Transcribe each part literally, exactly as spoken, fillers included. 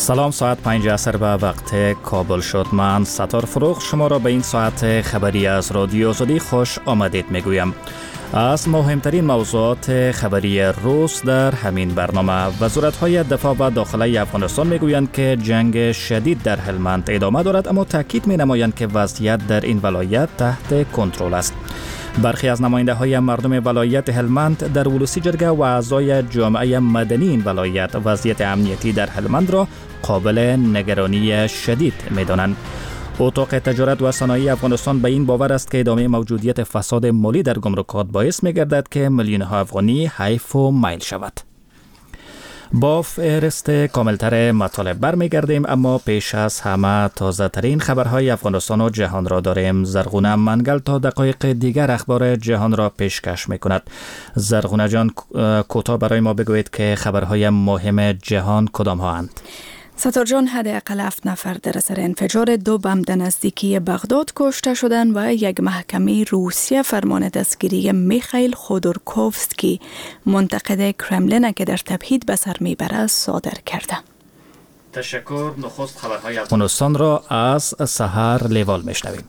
سلام، ساعت پنج عصر به وقت کابل شد. من ستار فروغ شما را به این ساعت خبری از رادیو آزادی خوش آمدید میگویم. از مهمترین موضوعات خبری روز در همین برنامه: وزارت‌های دفاع و داخلی افغانستان میگویند که جنگ شدید در هلمند ادامه دارد، اما تاکید می‌نمایند که وضعیت در این ولایت تحت کنترل است. برخی از نماینده‌های مردم ولایت هلمند در ولوسی جرگه و اعضای جامعه مدنی این ولایت وضعیت امنیتی در هلمند را قابل نگرانی شدید می‌دانند. اتاق تجارت و صنایع افغانستان به این باور است که ادامه موجودیت فساد مالی در گمرکات باعث می‌گردد که میلیون‌ها افغانی حیف و میل شود. با فهرست کاملتر مطالب برمیگردیم، اما پیش از همه تازه ترین خبرهای افغانستان و جهان را داریم. زرغونه منگل تا دقایق دیگر اخبار جهان را پیشکش میکند. زرغونه جان، کوتاه برای ما بگویید که خبرهای مهم جهان کدام ها اند؟ ستار جان، حداقل هفت نفر در اثر انفجار دو بم در نزدیکی بغداد کشته شدند و یک محکمه روسیه فرمان دستگیری میخائیل خودورکوفسکی منتقد کرملین که در تبعید به سر میبرد صادر کرده. تشکر. نخست خبرهای افغانستان را از سحر لیوال میشنویم.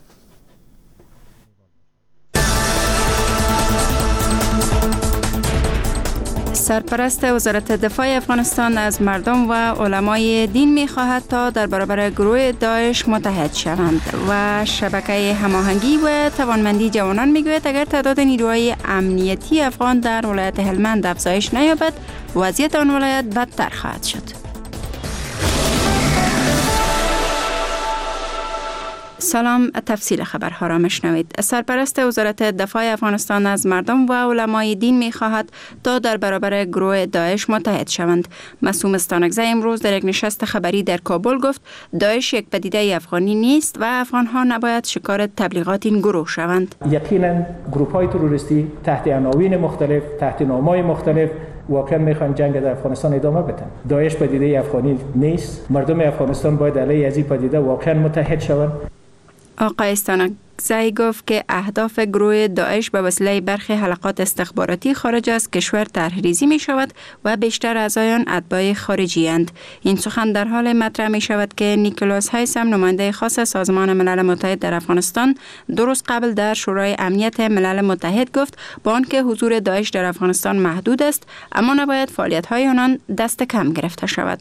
سرپرست وزارت دفاع افغانستان از مردم و علمای دین می‌خواهد تا در برابر گروه داعش متحد شوند و شبکه هماهنگی و توانمندی جوانان میگوید اگر تعداد نیروهای امنیتی افغان در ولایت هلمند افزایش نیابد، وضعیت آن ولایت بدتر خواهد شد. سلام، تفصیل خبرها را مشنوید. سرپرست وزارت دفاع افغانستان از مردم و علمای دین می خواهد تا در برابر گروه داعش متحد شوند. معصوم استانکزی امروز در یک نشست خبری در کابل گفت داعش یک پدیده افغانی نیست و افغانها نباید شکار تبلیغات این گروه شوند. یقینا گروه های تروریستی تحت عناوین مختلف، تحت نام‌های مختلف واقعا میخوان جنگ در افغانستان ادامه بدن. داعش پدیده افغانی نیست. مردم افغانستان باید علیه از این پدیده واقعا متحد شوند. آقای استانکزی گفت که اهداف گروه داعش به وسیله برخی حلقات استخباراتی خارج از کشور طرح‌ریزی می شود و بیشتر اعضایان اتباع خارجی اند. این سخن در حال مطرح می شود که نیکولاس هایسم، نماینده خاص سازمان ملل متحد در افغانستان، دو روز قبل در شورای امنیت ملل متحد گفت با آنکه حضور داعش در افغانستان محدود است، اما نباید فعالیت‌های آنان دست کم گرفته شود.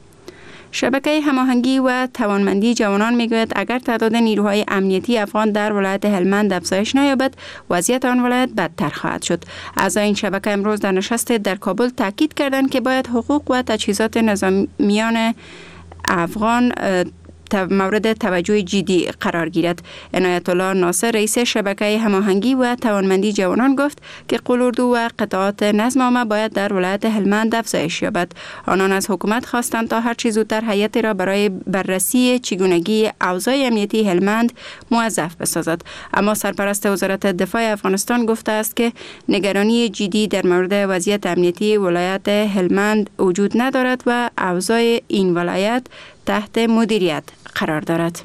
شبکه هماهنگی و توانمندی جوانان میگوید اگر تعداد نیروهای امنیتی افغان در ولایت هلمند افزایش نیابد، وضعیت آن ولایت بدتر خواهد شد. اعضای این شبکه امروز در نشست در کابل تاکید کردند که باید حقوق و تجهیزات نظامیان افغان مورد توجه جدی قرار گیرد. عنایت الله ناصر، رئیس شبکه هماهنگی و توانمندی جوانان، گفت که قلوردو و قطعات نظم عامه باید در ولایت هلمند افزایش یابد. آنان از حکومت خواستند تا هر چه زودتر هیئتی را برای بررسی چگونگی اوضاع امنیتی هلمند موظف بسازد. اما سرپرست وزارت دفاع افغانستان گفته است که نگرانی جدی در مورد وضعیت امنیتی ولایت هلمند وجود ندارد و اوضاع این ولایت تحت مدیریت قرار دارد.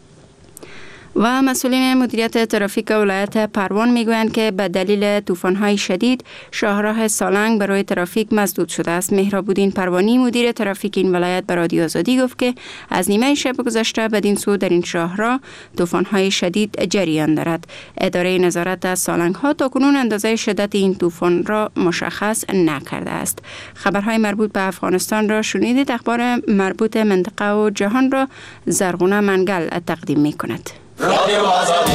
و مسئولین مدیریت ترافیک ولایت پروان میگویند که به دلیل طوفان‌های شدید شاهراه سالنگ برای ترافیک مسدود شده است. مهراب‌الدین پروانی، مدیر ترافیک این ولایت، به رادیو آزادی گفت که از نیمه شب گذشته بدین سو در این شاهراه طوفان‌های شدید جریان دارد. اداره نظارت از سالنگ‌ها تاکنون اندازه شدت این طوفان را مشخص نکرده است. خبرهای مربوط به افغانستان را شنیدید. اخبار مربوط منطقه و جهان را زرغونه منگل تقدیم می‌کند. رادیو آزادی.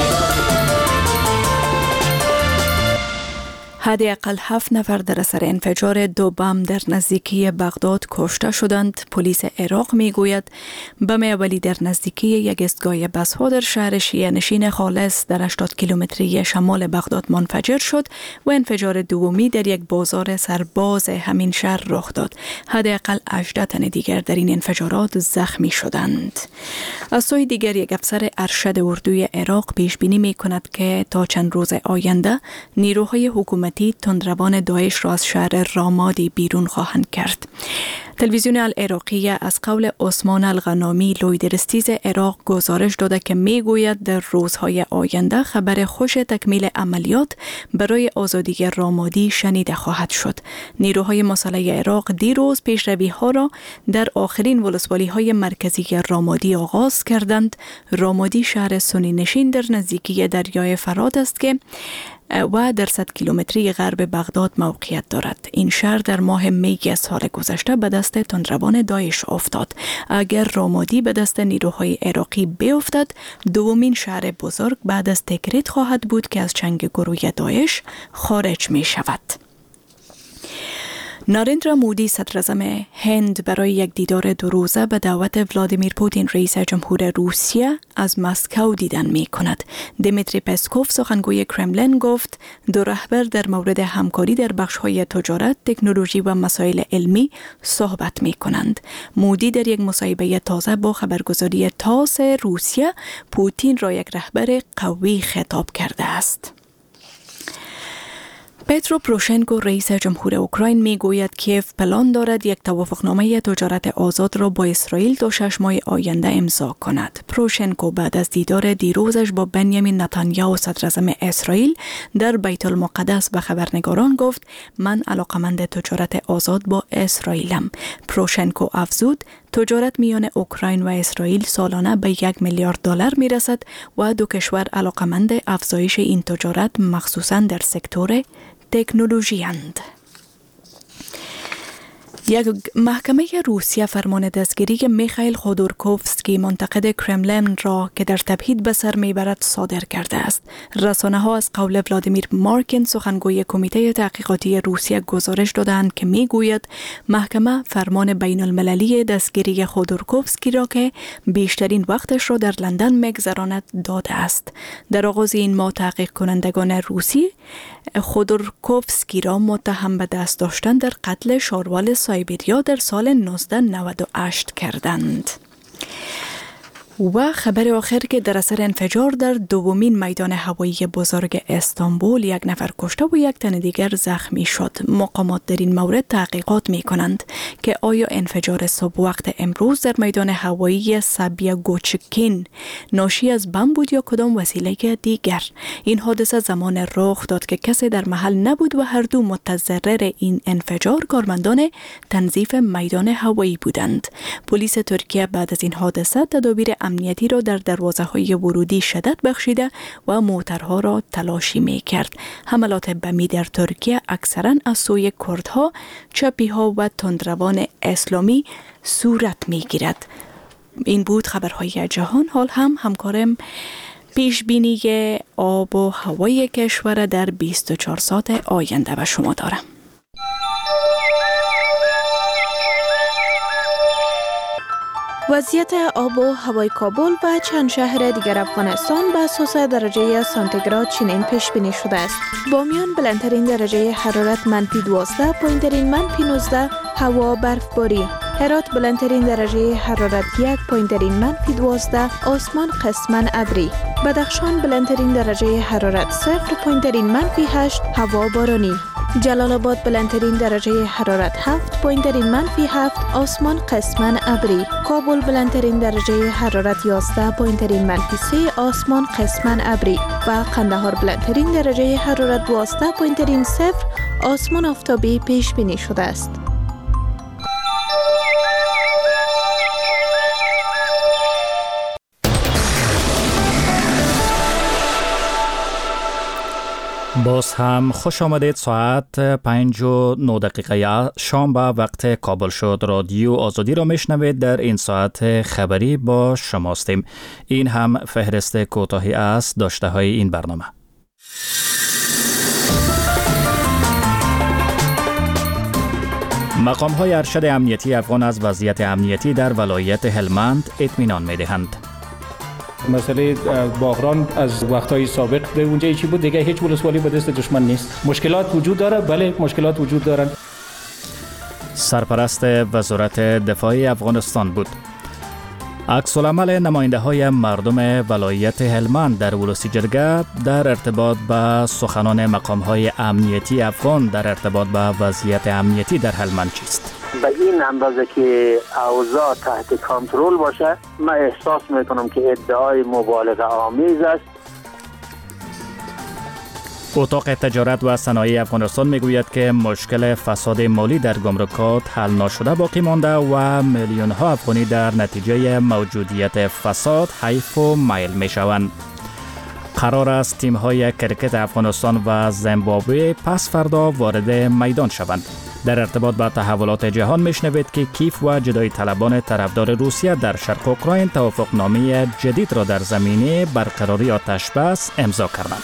حداقل هفت نفر در اثر انفجار دو بم در نزدیکی بغداد کشته شدند. پلیس عراق میگوید بم اولی در نزدیکی یک ایستگاه بس‌ها در شهر شیعه نشین خالص در هشتاد کیلومتری شمال بغداد منفجر شد و انفجار دومی در یک بازار سرباز همین شهر رخ داد. حداقل هجده تن دیگر در این انفجارات زخمی شدند. از سوی دیگر یک افسر ارشد اردوی عراق پیش بینی میکند که تا چند روز آینده نیروهای حکومتی حکومتی تندروان داعش را از شهر رامادی بیرون خواهند کرد. تلویزیون العراقی از قول عثمان الغنامی لویدرستیز عراق گزارش داده که میگوید در روزهای آینده خبر خوش تکمیل عملیات برای آزادی رامادی شنیده خواهد شد. نیروهای مسلح عراق دیروز پیشروی ها را در آخرین ولسوالی های مرکزی رامادی آغاز کردند. رامادی شهر سنی نشین در نزدیکی دریای فرات است که و در صد کیلومتری غرب بغداد موقعیت دارد. این شهر در ماه می سال گذشته به دست تندروان داعش افتاد. اگر رامادی به دست نیروهای عراقی بیفتد، دومین شهر بزرگ بعد از تکریت خواهد بود که از چنگ گروه داعش خارج می شود. نارندرا مودی صدراعظم هند برای یک دیدار دو روزه به دعوت ولادیمیر پوتین رئیس جمهور روسیه از مسکو دیدن می کند. دیمیتری پسکوف سخنگوی کرملین گفت دو رهبر در مورد همکاری در بخش‌های تجارت، تکنولوژی و مسائل علمی صحبت می کنند. مودی در یک مصاحبه تازه با خبرگزاری تاس روسیه پوتین را یک رهبر قوی خطاب کرده است. پترو پروشنکو رئیس جمهور اوکراین می گوید کیف پلان دارد یک توافقنامه تجارت آزاد را با اسرائیل تا شش ماه آینده امضا کند. پروشنکو بعد از دیدار دیروزش با بنیامین نتانیاهو صدراعظم اسرائیل در بیت المقدس به خبرنگاران گفت من علاقمند تجارت آزاد با اسرائیلم. پروشنکو افزود تجارت میان اوکراین و اسرائیل سالانه به یک میلیارد دلار می رسد و دو کشور علاقمند افزایش این تجارت مخصوصاً در سکتور تکنولوژی اند. یک محکمه روسیه فرمان دستگیری میخائیل خودورکوفسکی منتقد کرملین را که در تبعید به سر میبرد صادر کرده است. رسانه ها از قول ولادیمیر مارکین سخنگوی کمیته تحقیقاتی روسیه گزارش دادند که میگوید محکمه فرمان بین المللی دستگیری خودورکوفسکی را که بیشترین وقتش را در لندن میگذراند داده است. در آغاز این ماه تحقیق کنندگان روسی خودورکوفسکی را متهم به دست داشتن در قتل شاروال سایبریا در سال نوزده نود و هشت کردند. و خبر آخر که در اثر انفجار در دومین میدان هوایی بزرگ استانبول یک نفر کشته و یک تن دیگر زخمی شد. مقامات در این مورد تحقیقات می کنند که آیا انفجار صبح وقت امروز در میدان هوایی سابیا گوچکین ناشی از بم بود یا کدام وسیله دیگر. این حادثه زمان رخ داد که کسی در محل نبود و هر دو متضرر این انفجار کارمندان تنظیف میدان هوایی بودند. پلیس ترکیه بعد از این حادثه تدابیر امنیتی را در دروازه های ورودی شدت بخشیده و موترها را تلاشی می کرد. حملات بمی در ترکیه اکثرا از سوی کردها، چپی ها و تندروان اسلامی صورت می گیرد. این بود خبرهای جهان. حال هم همکارم پیش بینی آب و هوای کشور در بیست و چهار ساعت آینده به شما دارم. وضعیت آب و هوای کابل و چند شهر دیگر افغانستان به اساس درجه سانتیگراد چنین پیش بینی شده است. بامیان بلندترین درجه حرارت منفی دوازده، پایینترین منفی نوزده، هوا برفباری. هرات بلندترین درجه حرارت یک، پایینترین منفی دوازده، آسمان قسماً ابری. بدخشان بلندترین درجه حرارت صفر، پایینترین منفی هشت، هوا بارانی. جلال آباد بلندترین درجه حرارت هفت، پایینترین منفی هفت، آسمان قسماً ابری. کابل بلندترین درجه حرارت یازده، پایینترین منفی سه، آسمان قسماً ابری. و قندهار بلندترین درجه حرارت دوازده، پایینترین صفر، آسمان آفتابی پیش بینی شده است. باز هم خوش آمدید. ساعت پنج و نه دقیقه شام به وقت کابل شد. رادیو آزادی را میشنوید. در این ساعت خبری با شماستیم. این هم فهرست کوتاهی است داشته های این برنامه. مقام های ارشد امنیتی افغان از وضعیت امنیتی در ولایت هلمند اطمینان می‌دهند. مسئله باغران از وقتهای سابق در اونجا چی بود، دیگه هیچ ولسوالی به دست دشمن نیست. مشکلات وجود داره، بله مشکلات وجود دارند. سرپرست وزارت دفاع افغانستان بود. عکس‌العمل نماینده‌های مردم ولایت هلمند در ولوسی جرگه در ارتباط با سخنان مقام‌های امنیتی افغان در ارتباط با وضعیت امنیتی در هلمند چیست؟ به این اندازه که اوضاع تحت کنترل باشه، من احساس میکنم که ادعای مبالغه آمیز است. اتاق تجارت و صنایع افغانستان میگوید که مشکل فساد مالی در گمرکات حل نشده باقی مانده و میلیون ها افغانی در نتیجه موجودیت فساد حیف و میل میشوند. قرار است تیم های کرکت افغانستان و زیمبابوه پس فردا وارد میدان شوند. در ارتباط با تحولات جهان میشنوید که کیف و جدای طلبان طرفدار روسیه در شرق اوکراین توافقنامه جدید را در زمینه برقراری آتش بس امضا کردند.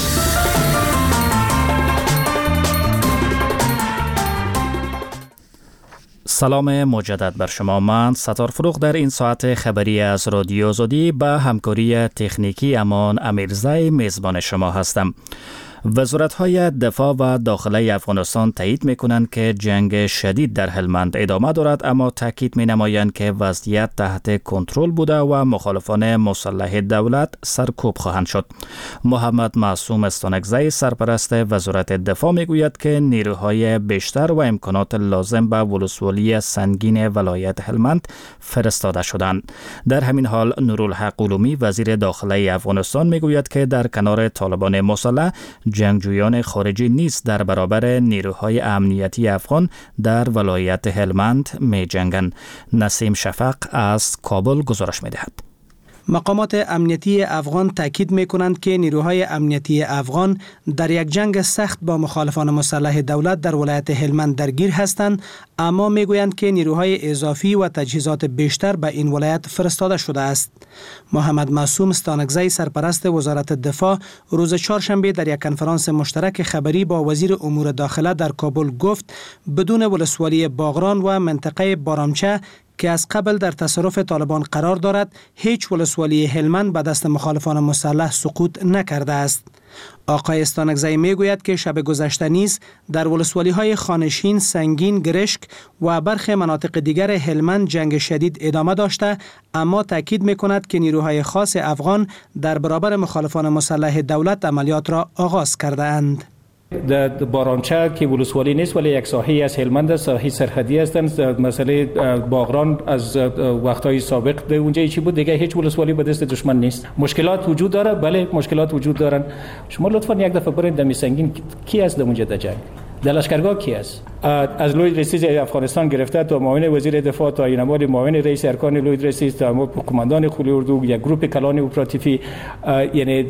سلام مجدد بر شما. من ستار فروغ در این ساعت خبری از رادیو آزادی به همکاری تکنیکی امان امیرزای میزبان شما هستم. وزارت‌های دفاع و داخلی افغانستان تایید می‌کنند که جنگ شدید در هلمند ادامه دارد، اما تاکید می‌نمایند که وضعیت تحت کنترل بوده و مخالفان مسلح دولت سرکوب خواهند شد. محمد معصوم استانکزی سرپرست وزارت دفاع می‌گوید که نیروهای بیشتر و امکانات لازم به ولسوالی سنگین ولایت هلمند فرستاده شدند. در همین حال نورالحق علومی وزیر داخلی افغانستان می‌گوید که در کنار طالبان مسلح جنگجویان خارجی نیز در برابر نیروهای امنیتی افغان در ولایت هلمند می جنگند. نسیم شفق از کابل گزارش می دهد. مقامات امنیتی افغان تاکید می کنند که نیروهای امنیتی افغان در یک جنگ سخت با مخالفان مسلح دولت در ولایت هلمند درگیر هستند، اما می گویند که نیروهای اضافی و تجهیزات بیشتر به این ولایت فرستاده شده است. محمد معصوم استانکزی سرپرست وزارت دفاع روز چهارشنبه در یک کنفرانس مشترک خبری با وزیر امور داخله در کابل گفت بدون ولسوالی باغران و منطقه بارامچه که از قبل در تصرف طالبان قرار دارد، هیچ ولسوالی هلمند به دست مخالفان مسلح سقوط نکرده است. آقای استانکزی می گوید که شب گذشته نیز در ولسوالی های خانشین، سنگین، گرشک و برخی مناطق دیگر هلمند جنگ شدید ادامه داشته، اما تاکید می کند که نیروهای خاص افغان در برابر مخالفان مسلح دولت عملیات را آغاز کرده اند. در بارانچه که ولسوالی نیست ولی یک ساحه از هلمند است، ساحه سرحدی هستند. مسئله باغران از وقتهای سابق در اونجا چی بود، دیگه هیچ ولسوالی به دست دشمن نیست. مشکلات وجود داره، بله مشکلات وجود دارن. شما لطفا یک دفعه برید در سنگین کی است در اونجا در جنگ؟ در لشکرگاه کی است؟ از لوی رئیس افغانستان گرفته تا معاون وزیر دفاع تا اینمال معاون رئیس ارکان لوی رئیس تا کماندان قلی اردو، یک گروه کلان اپراتیفی، یعنی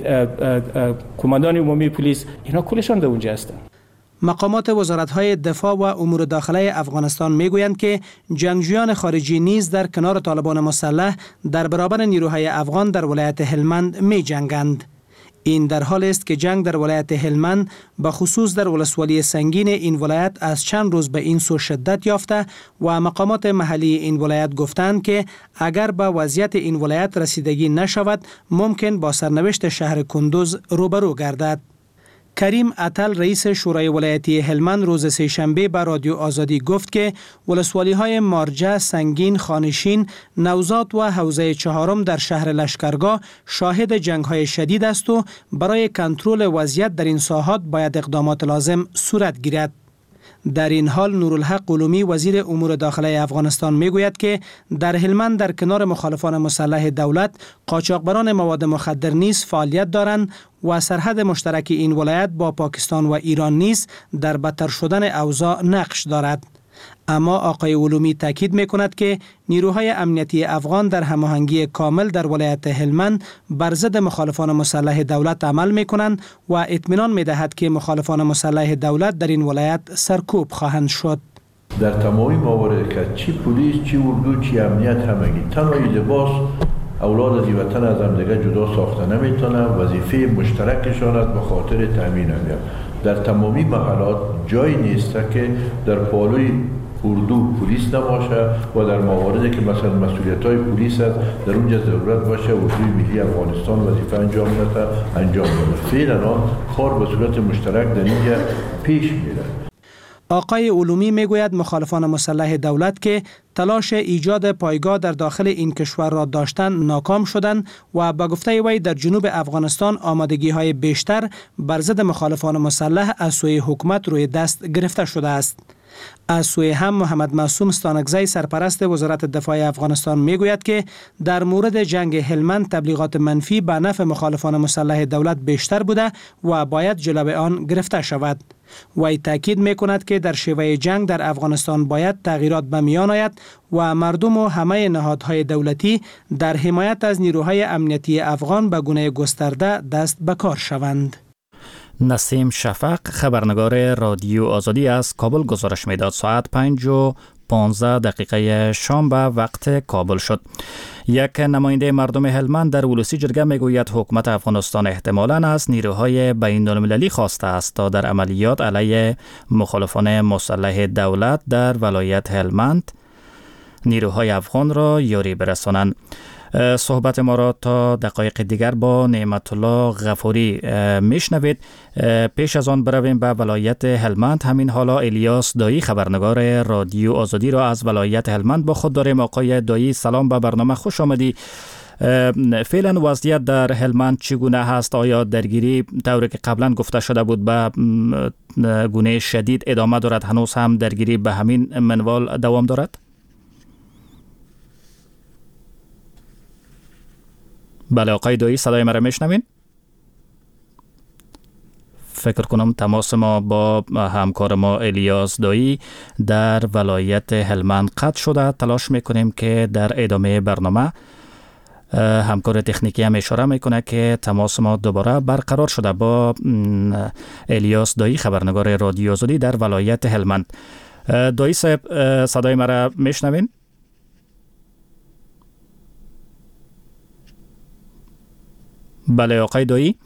کماندان عمومی پلیس، اینا کلشان در اونجا هستند. مقامات وزارت‌های دفاع و امور داخلی افغانستان می‌گویند که جنگجویان خارجی نیز در کنار طالبان مسلح در برابر نیروهای افغان در ولایت هلمند می‌جنگند. این در حال است که جنگ در ولایت هلمند به خصوص در ولسوالی سنگین این ولایت از چند روز به این سو شدت یافته و مقامات محلی این ولایت گفتند که اگر به وضعیت این ولایت رسیدگی نشود ممکن با سرنوشت شهر کندوز روبرو گردد. کریم عطل رئیس شورای ولایتی هلمند روز سه‌شنبه به رادیو آزادی گفت که ولسوالی های مارجه، سنگین، خانشین، نوزاد و حوزه چهارم در شهر لشکرگاه شاهد جنگ های شدید است و برای کنترل وضعیت در این ساحات باید اقدامات لازم صورت گیرد. در این حال نورالحق علومی وزیر امور داخلی افغانستان میگوید که در هلمند در کنار مخالفان مسلح دولت قاچاقبران مواد مخدر نیز فعالیت دارند و سرحد مشترک این ولایت با پاکستان و ایران نیز در بدتر شدن اوضاع نقش دارد. اما آقای علومی تاکید می‌کند که نیروهای امنیتی افغان در هماهنگی کامل در ولایت هلمند بر ضد مخالفان مسلح دولت عمل می‌کنند و اطمینان می‌دهد که مخالفان مسلح دولت در این ولایت سرکوب خواهند شد. در تمامی موارد که چی پلیس، چی اردو، چی امنیت همگی تنها لباس اولاد از وطن از هم دیگه جدا ساخته نمیتونن. وظیفه مشترکشان است به خاطر تامین امنیت. در تمامی محلات جایی نیست که در پالوی اردو پلیس نباشه و در مواردی که مثلا مسئولیت‌های پلیس است در اونجا ضرورت باشه اردوی ملی افغانستان وظیفه انجام بده انجام بده. فعلا کار به صورت مشترک در اینجا پیش میره. آقای علومی میگوید مخالفان مسلح دولت که تلاش ایجاد پایگاه در داخل این کشور را داشتن ناکام شدند و به گفته وی در جنوب افغانستان آمادگی های بیشتر بر ضد مخالفان مسلح از سوی حکومت روی دست گرفته شده است. از سوی هم محمد معصوم ستانکزی سرپرست وزارت دفاع افغانستان میگوید که در مورد جنگ هلمند تبلیغات منفی به نفع مخالفان مسلح دولت بیشتر بوده و باید جلوی آن گرفته شود. وی تاکید میکند که در شیوه جنگ در افغانستان باید تغییرات به میان آید و مردم و همه نهادهای دولتی در حمایت از نیروهای امنیتی افغان به گونه گسترده دست به کار شوند. نسیم شفق خبرنگار رادیو آزادی از کابل گزارش میداد. ساعت پنج و پانزده دقیقه شام به وقت کابل شد. یک نماینده مردم هلمند در ولوسی جرگه میگوید حکومت افغانستان احتمالاً از نیروهای بین المللی خواسته است تا در عملیات علیه مخالفان مسلح دولت در ولایت هلمند نیروهای افغان را یاری برسانند. صحبت ما را تا دقایق دیگر با نعمت الله غفوری میشنوید. پیش از آن برویم به ولایت هلمند. همین حالا الیاس دایی خبرنگار رادیو آزادی را از ولایت هلمند با خود داریم. آقای دایی سلام، به برنامه خوش آمدی. فعلا وضعیت در هلمند چگونه هست؟ آیا درگیری طوری که قبلا گفته شده بود به گونه شدید ادامه دارد؟ هنوز هم درگیری به همین منوال دوام دارد؟ بله آقای دایی، صدای مرا میشنوین؟ فکر کنم تماس ما با همکار ما الیاس دایی در ولایت هلمند قطع شده. تلاش میکنیم که در ادامه برنامه همکار تکنیکی هم اشاره میکنه که تماس ما دوباره برقرار شده با الیاس دایی خبرنگار رادیو آزادی در ولایت هلمند. دایی صاحب صدای مرا میشنوین؟ بله آقای دایی،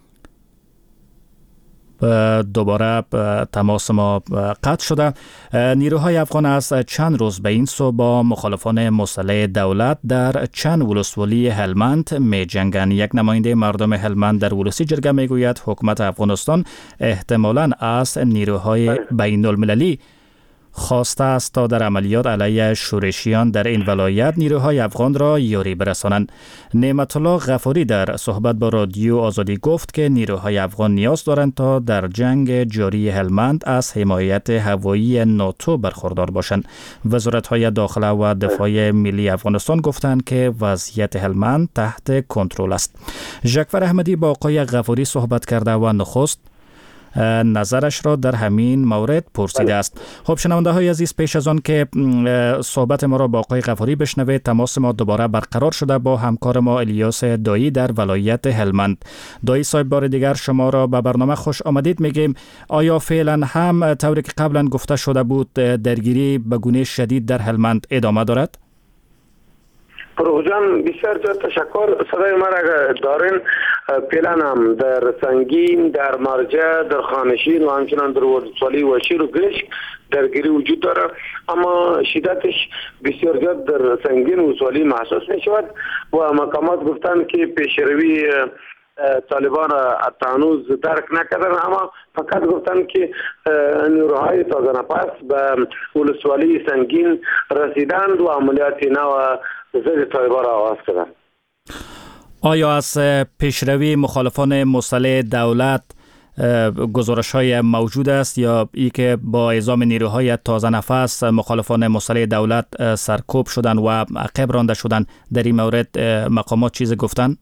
دوباره تماس ما قطع شده. نیروهای افغان از چند روز به این سو با مخالفان مسلح دولت در چند ولسوالی هلمند می جنگند. یک نماینده مردم هلمند در ولوسی جرگه می گوید حکومت افغانستان احتمالاً از نیروهای بین المللی خواسته است تا در عملیات علیه شورشیان در این ولایت نیروهای افغان را یاری برسانند. نعمت الله غفوری در صحبت با رادیو آزادی گفت که نیروهای افغان نیاز دارند تا در جنگ جاری هلمند از حمایت هوایی ناتو برخوردار باشند. وزارت‌های داخله و دفاع ملی افغانستان گفتند که وضعیت هلمند تحت کنترل است. ژکور احمدی با آقای غفوری صحبت کرده و نخست نظرش را در همین مورد پرسیده است. خب شنونده های عزیز، پیش از آن که صحبت ما را با آقای غفوری بشنوید، تماس ما دوباره برقرار شده با همکار ما الیاس دایی در ولایت هلمند. دایی صاحب، بار دیگر شما را به برنامه خوش آمدید میگیم. آیا فعلا هم طوری که قبلا گفته شده بود درگیری به گونه شدید در هلمند ادامه دارد؟ فروغ جان بسیار زیاد تشکر. صدای ما را دارین. فعلا هم در سنگین، در مرجع، در خانشین و همچنان در ولسوالی و شیر و گشک درگیری وجود داره، اما شدتش بسیار زیاد در سنگین ولسوالی محسوس می شود و مقامات گفتن که پیشروی طالبان تا هنوز درک نکردن، اما فقط گفتن که نیروهای تازه نفس به ولسوالی سنگین رسیدند و عملیات نو ضد طالبان را آغاز کردند. آیا از پیشروی مخالفان مسلح دولت گزارش های موجود است یا ای که با اعزام نیروهای تازه نفس مخالفان مسلح دولت سرکوب شدن و عقب رانده شدن، در این مورد مقامات چیز گفتن؟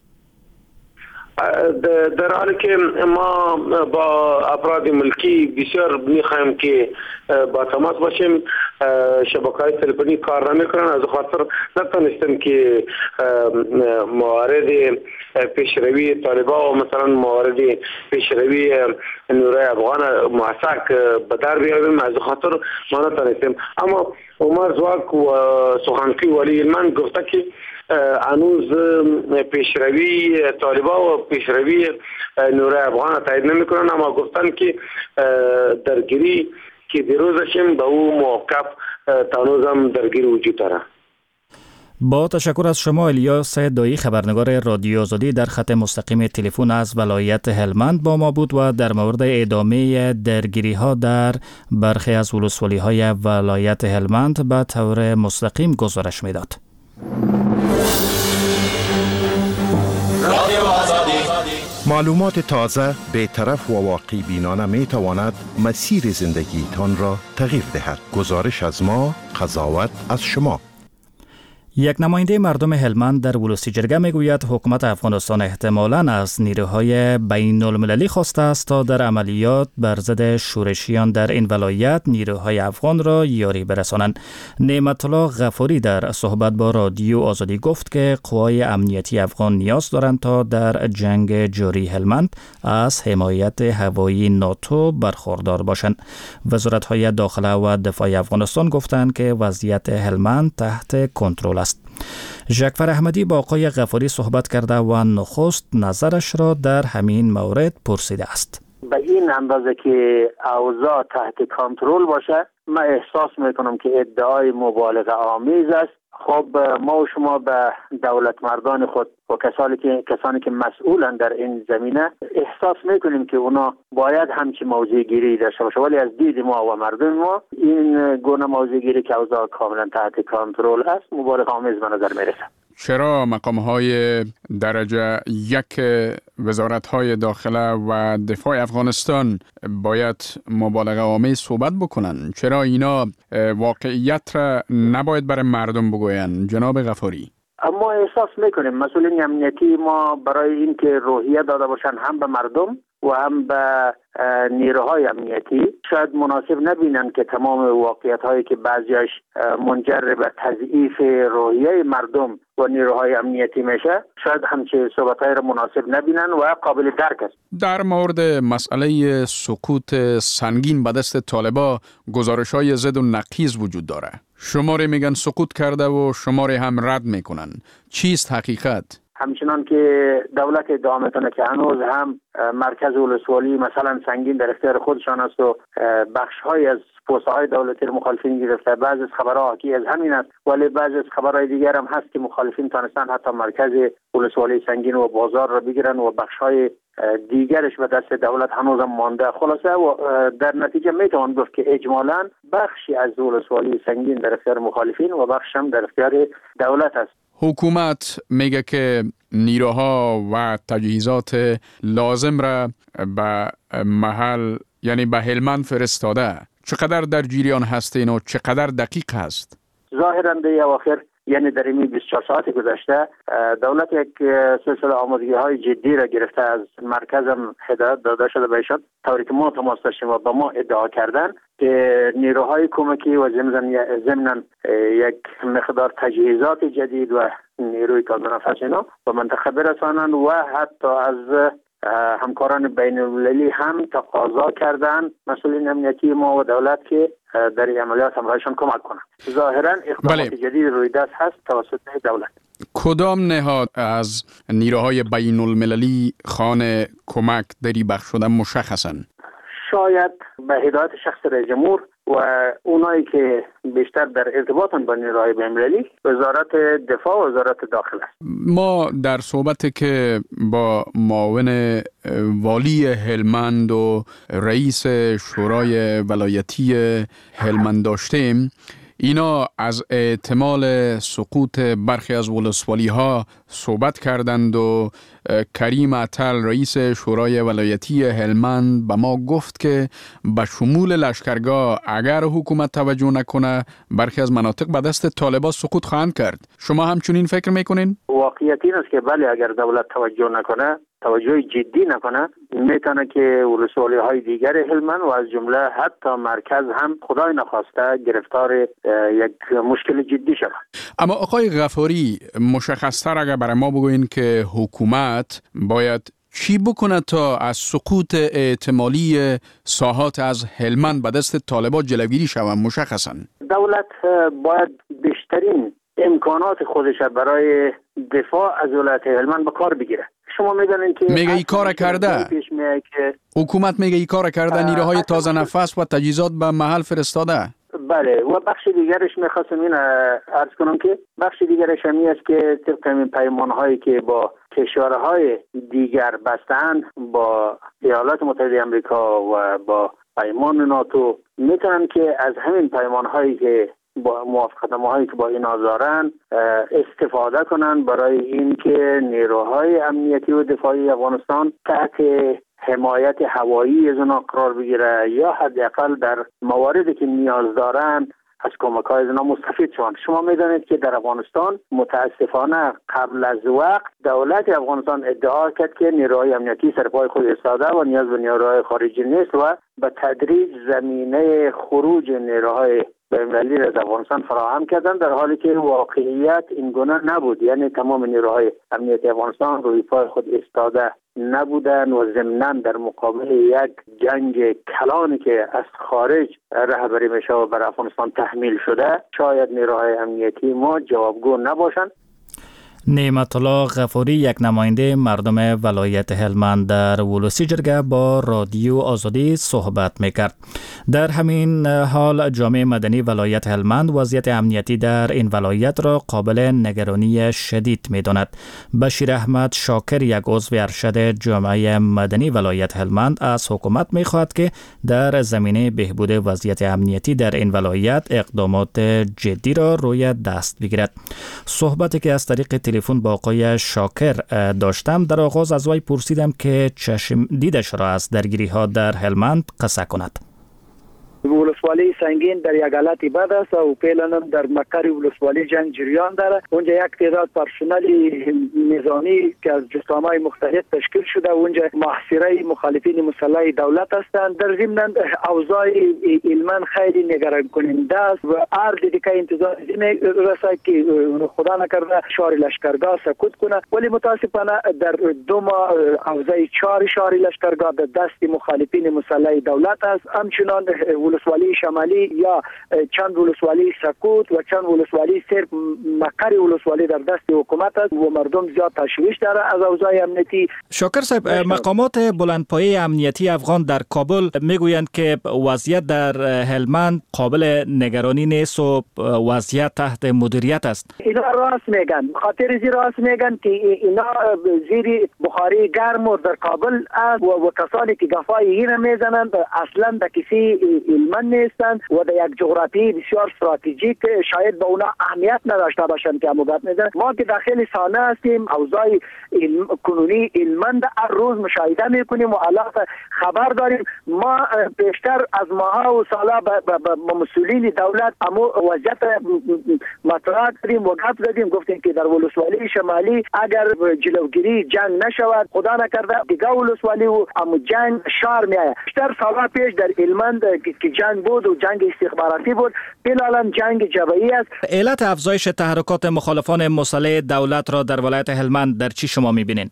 در حالی که ما با افراد ملکی بسیار میخوایم که با تماس باشیم، شبکه‌های تلفنی کار نمیکنن، از خاطر نتونستیم که موارد پیشروی طالبان و مثلا موارد پیشروی نیروهای افغان معسک به در بیاریم، از خاطر ما نتونستیم. اما عمر زواک و سخنگوی ولی من گفته که هنوز پیشروی طالبان و پیشروی نیروهای افغان تایید نمیکنن، اما گفتن که درگیری که دیروزشیم به او موقف تا هنوز هم درگیری وجود داره. با تشکر از شما الیاس دایی، خبرنگار رادیو آزادی در خط مستقیم تلفن از ولایت هلمند با ما بود و در مورد ادامه درگیری ها در برخی از ولسوالی های ولایت هلمند به طور مستقیم گزارش میداد. معلومات تازه، بی‌طرف و واقعی بینانه می تواند مسیر زندگی تان را تغییر دهد. گزارش از ما، قضاوت از شما. یک نماینده مردم هلمند در ولسی جرگه میگوید حکومت افغانستان احتمالاً از نیروهای بین المللی خواسته است تا در عملیات بر ضد شورشیان در این ولایت نیروهای افغان را یاری برسانند. نعمت الله غفاری در صحبت با رادیو آزادی گفت که قوای امنیتی افغان نیاز دارند تا در جنگ جاری هلمند از حمایت هوایی ناتو برخوردار باشند. وزارت‌های داخله و دفاع افغانستان گفتند که وضعیت هلمند تحت کنترل است. ژکفر احمدی با آقای غفاری صحبت کرده و نخست نظرش را در همین مورد پرسیده است. به این اندازه که اوضاع تحت کنترل باشه، من احساس میکنم که ادعای مبالغه آمیز است. خب ما و شما به دولت مردان خود و کسانی که کسانی که مسئولن در این زمینه احساس میکنیم که اونا باید همچی موضوع گیری داشته باشه، ولی از دید ما و مردم ما این گونه موضوع گیری که اوضاع کاملا تحت کنترل است مبالغه آمیز به نظر میرسه. چرا مقام‌های درجه یک وزارت‌های داخله و دفاع افغانستان باید مبالغه آمیز صحبت بکنن؟ چرا اینا واقعیت را نباید برای مردم بگوین؟ جناب غفاری، اما احساس میکنیم مسئولین امنیتی ما برای اینکه روحیه داده باشن هم به مردم و هم به نیروهای امنیتی شاید مناسب نبینن که تمام واقعیت هایی که بعضیش منجر به تضعیف روحیه مردم و نیروهای امنیتی میشه، شاید همچه صحبت های را مناسب نبینن و قابل درک است. در مورد مسئله سقوط سنگین به دست طالبا گزارش های ضد و نقیض وجود داره. شماره میگن سقوط کرده و شماره هم رد میکنن. چیست حقیقت؟ همچنان که دولت ادعا میکنه که هنوز هم مرکز ولسوالی مثلا سنگین در اختیار خودشان است و بخش‌های از پست‌های دولتی مخالفین گرفته، بعضی از خبرها حاکی از همین است، ولی بعضی از خبرهای دیگر هم هست که مخالفین تانستن حتی مرکز ولسوالی سنگین و بازار را بگیرن و بخش‌های دیگرش به دست دولت هنوز هم مانده. خلاصه و در نتیجه میتوان گفت که اجمالاً بخشی از ولسوالی سنگین در اختیار مخالفین و بخش هم در اختیار دولت است. حکومت میگه که نیروها و تجهیزات لازم را به محل یعنی به هلمند فرستاده. چقدر در جریان هستین و چقدر دقیق هست؟ ظاهراً در اواخر یعنی در این بیست و چهار ساعت گذشته دولت یک سلسله آمادگی های جدی را گرفته، از مرکزم هدایت داده شده بهشان طوری که ما تماس داشتیم و با ما ادعا کردن که نیروهای کمکی و ضمن یک مقدار تجهیزات جدید و نیروی تازه‌نفس اینا به منطقه برسانند و حتی از همکاران بین المللی هم تقاضا کردن مسئولین امنیتی ما و دولت که در این عملیات همراهشان کمک کنند. ظاهرا اقدامات جدید روی دست هست توسط دولت. کدام نهاد از نیروهای بین المللی خوان کمک دری بخش شدن مشخصن؟ شاید به هدایت شخص رئیس جمهور و اونایی که بیشتر در ارتباطن با نیروهای بین‌المللی وزارت دفاع و وزارت داخله. ما در صحبتی که با معاون والی هلمند و رئیس شورای ولایتی هلمند داشتیم، اینا از احتمال سقوط برخی از ولسوالی ها صحبت کردند و کریم عطل رئیس شورای ولایتی هلمند به ما گفت که به شمول لشکرگاه اگر حکومت توجه نکنه برخی از مناطق به دست طالبان سقوط خواهند کرد. شما همچنین فکر میکنین؟ واقعیت این است که بله، اگر دولت توجه نکنه، توجه جدی نکنه، میتونه که ولسوالی های دیگر هلمند و از جمله حتی مرکز هم خدای نخواسته گرفتار یک مشکل جدی شود. اما آقای غفاری، مشخص‌تر اگر برای ما بگوین که حکومت باید چی بکنه تا از سقوط احتمالی ساحات از هلمند به دست طالبان جلوگیری شود؟ مشخصاً دولت باید بیشترین امکانات خودش برای دفاع از ولایت هلمند به کار بگیره. شما میدونین که میگه ای کار کرده، حکومت میگه ای کار کرده، نیروهای تازه نفس و تجهیزات به محل فرستاده. بله و بخش دیگرش میخواستم این عرض کنم که بخش دیگرش همی است که طبق این پیمان هایی که با کشورهای دیگر بستند با ایالات متحده آمریکا و با پیمان ناتو میتونن که از همین پیمان هایی که با موافقتنامه هایی که با اینا دارن استفاده کنن برای اینکه نیروهای امنیتی و دفاعی افغانستان تحت حمایت هوایی از اونا قرار بگیره یا حداقل در مواردی که نیاز دارن از کمک های از اونا مستفید شوند. شما میدانید که در افغانستان متاسفانه قبل از وقت دولت افغانستان ادعا کرد که نیروهای امنیتی سر پای خود ایستاده و نیاز به نیروهای خارجی نیست و به تدریج زمینه خروج نیروهای بین‌المللی از افغانستان فراهم کردن، در حالی که واقعیت این گونه نبود. یعنی تمام نیروهای امنیتی افغانستان روی پای خود ایستاده نبودن و ضمناً در مقابل یک جنگ کلانی که از خارج رهبری میشه و بر افغانستان تحمیل شده شاید نیروهای امنیتی ما جوابگو نباشند. نعمت الله غفاری، یک نماینده مردم ولایت هلمند در ولوسی جرگه، با رادیو آزادی صحبت میکرد. در همین حال جامعه مدنی ولایت هلمند وضعیت امنیتی در این ولایت را قابل نگرانی شدید میداند. بشیر احمد شاکر، یک عضو ارشد جامعه مدنی ولایت هلمند، از حکومت میخواهد که در زمینه بهبود وضعیت امنیتی در این ولایت اقدامات جدی را روی دست بگیرد. صحبتی که از طریق تلفن با آقای شاکر داشتم، در آغاز از وی پرسیدم که چشم دیدش را از درگیری ها در هلمند قصه کند. ولسوالی سنگین در یک حالت بد است و فعلا در مقر ولسوالی جنگ جریان داره. اونجا یک تعداد پرسنل نظامی که از جسامای مختلف تشکیل شده اونجا محاصره مخالفین مسلح دولت هستند. در ضمن اوضاع هلمند خیلی نگران کننده است و هر دیگه انتظار رسد که خدا نکرده شهر لشکرگاه سقوط کنه، ولی متاسفانه در دو ماه اوضاع چهار شهر لشکرگاه به دست مخالفین مسلح دولت است. همچنان ولسوالی شمالی یا چند ولسوالی سقوط و چند ولسوالی صرف مقر ولسوالی در دست حکومت است و مردم زیاد تشویش داره از اوضاع امنیتی. شاکر صاحب، مقامات بلندپایه امنیتی افغان در کابل میگویند که وضعیت در هلمند قابل نگرانی نیست و وضعیت تحت مدیریت است. اینا راست میگن، بخاطر زیر راست میگن که اینا زیر بخاری گرم در کابل است و, و کسانی که گفای اینا میزنند اصلا در کسی هلمند نیستند و در یک جغرافی بسیار استراتژیک شاید به اونا اهمیت نداشته باشند که اموبت میزنند. ما که داخل سانه هستیم اوضاع کنونی هلمند هر روز مشاهده میکنیم و حالات خبر داریم. ما بیشتر از ماها و سالا با مسئولین دولت امو وضعیت مطرح کردیم و گفت زدیم، گفتیم که در ولسوالی شمالی اگر جلوگیری جنگ نشود خدا نکرده دیگه ولسوالی و امو جنگ شار میآید. بیشتر سالا پیش در هلمند که جنگ بود و جنگ استخباراتی بود، فعلا جنگ جبهه‌ای است. علت افزایش تحرکات مخالفان مسلح دولت را در ولایت هلمند در چی شما می‌بینید؟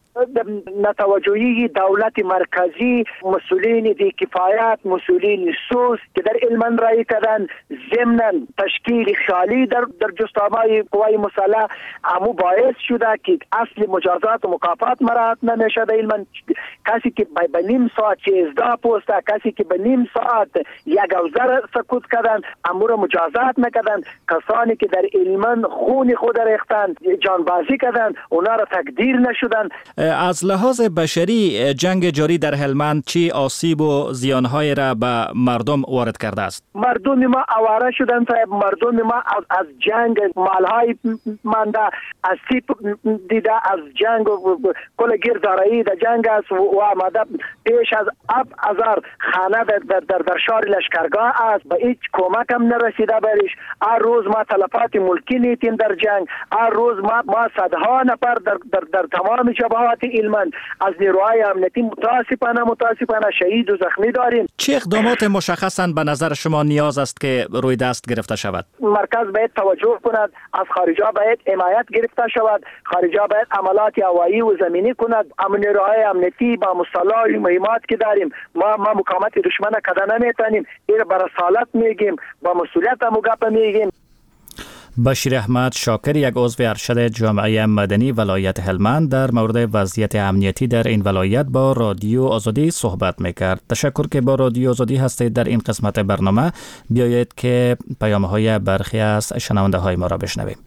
ناتوجهی دولت مرکزی، مسئولین بی کفایت، مسئولین سوس که در هلمند رای کردن، ضمناً تشکیل خالی در در جستجوی قوای مسلح امو باعث شده که اصل مجازات و مکافات مراعات نمیشه در هلمند. کسی که به نیم ساعت چهارده پست، کسی که به نیم ساعت یک اوزار سقوط کردن امور مجازات نکردن. کسانی که در هلمند خون خود ریختن، جانبازی کردن، اونا را تقدیر نشدن. از لحاظ بشری جنگ جاری در هلمند چی آسیب و زیانهای را به مردم وارد کرده است؟ مردم ما آواره شدن صاحب. مردم ما از, از جنگ مالهای مانده، از سیپ دیده، از جنگ کل گیردارایی در جنگ است و آمده پیش از اب هزار خانه در, در, در, در شهر لشکرگاه است. به هیچ کمک هم نرسیده برش. هر روز ما تلفات ملکی نیتیم در جنگ. هر روز ما ما صدها نفر در, در, در تمام جبهات هلمند از نیروهای امنیتی متاسفانه متاسفانه شهید و زخمی داریم. چه اقدامات مشخصاً به نظر شما نیاز است که روی دست گرفته شود؟ مرکز باید توجه کند، از خارجا باید حمایت گرفته شود، خارجا باید عملات هوایی و زمینی کند. اما نیروهای امنیتی با مسلح و مهمات که داریم ما ما مقاومت دشمن کده نمیتونیم. این بر رسالت میگیم، با مسئولیت هم گپ میگیم. بشیر احمد شاکر، یک عضو ارشد جامعه مدنی ولایت هلمند، در مورد وضعیت امنیتی در این ولایت با رادیو آزادی صحبت میکرد. تشکر که با رادیو آزادی هستید. در این قسمت برنامه بیایید که پیام‌های برخی از شنونده های ما را بشنویم.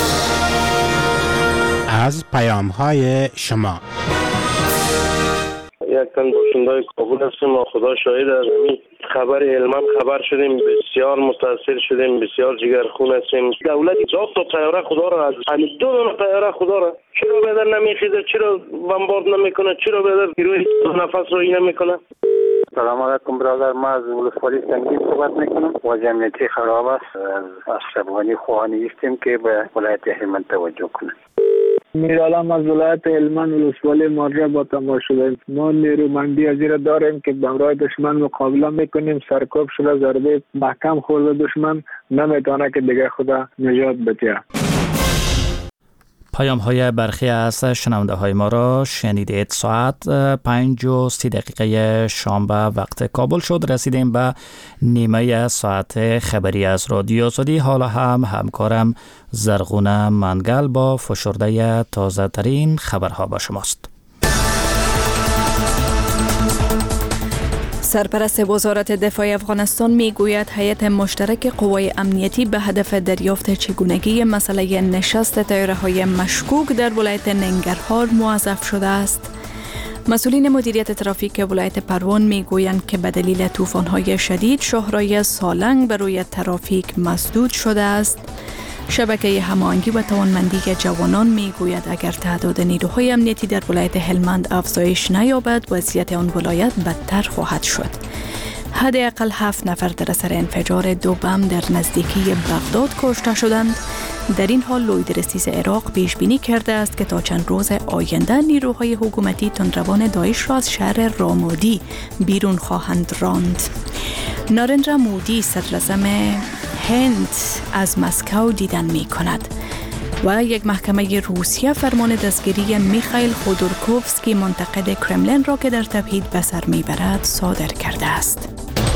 از پیام‌های شما. یک تن باشنده‌ی کابل هستیم و خدا شاهد از این خبر هلمند خبر شدیم، بسیار متاثر شدیم، بسیار جگرخون هستیم. دولت ذات تا طیاره خدا را از همین دو دونه طیاره خدا را چرا بدر نمیخیزه، چرا بمبارد نمیکنه، چرا بدر نیروی نفس رو این نمیکنه. سلام علیکم برادر، ما از ولسوالی سنگین صحبت میکنم. وضع امنیتی خراب است. از شبانی خواهانی هستیم که به ولایت هلمند توجه کنه. میرالم از ولایت هلمند ولسوالی مارجه با تماس شده. ما نیرومندی از این داریم که به همراه دشمن مقابله میکنیم. سرکوب شده، ضربه محکم خورده، دشمن نمیتونه که دیگه خدا نجات بده. پیام های برخی از شنونده های ما را شنیدید. ساعت پنج و سی دقیقه شام به وقت کابل شد. رسیدیم به نیمه ساعت خبری از رادیو آزادی. حالا هم همکارم زرغونه منگل با فشرده تازه ترین خبرها با شماست. سرپرست وزارت دفاع افغانستان میگوید هیئت مشترک قوای امنیتی به هدف دریافت چگونگی مسئله نشست طیاره‌های مشکوک در ولایت ننگرهار موظف شده است. مسئولین مدیریت ترافیک ولایت پروان میگویند که به دلیل طوفان‌های شدید شاهراه سالنگ بر روی ترافیک مسدود شده است. شبکه هماهنگی و توانمندی جوانان میگوید اگر تعداد نیروهای امنیتی در ولایت هلمند افزایش نیابد، وضعیت آن ولایت بدتر خواهد شد. حداقل هفت نفر در اثر انفجار دو بم در نزدیکی بغداد کشته شدند. در این حال لویدرسیز عراق پیش بینی کرده است که تا چند روز آینده نیروهای حکومتی تندروان داعش را از شهر رامودی بیرون خواهند راند. نارندرا مودی صدراعظم هند از مسکو دیدن می کند و یک محکمه روسیه فرمان دستگیری میخائیل خودورکوفسکی منتقد کرملین را که در تبعید به سر میبرد صادر کرده است.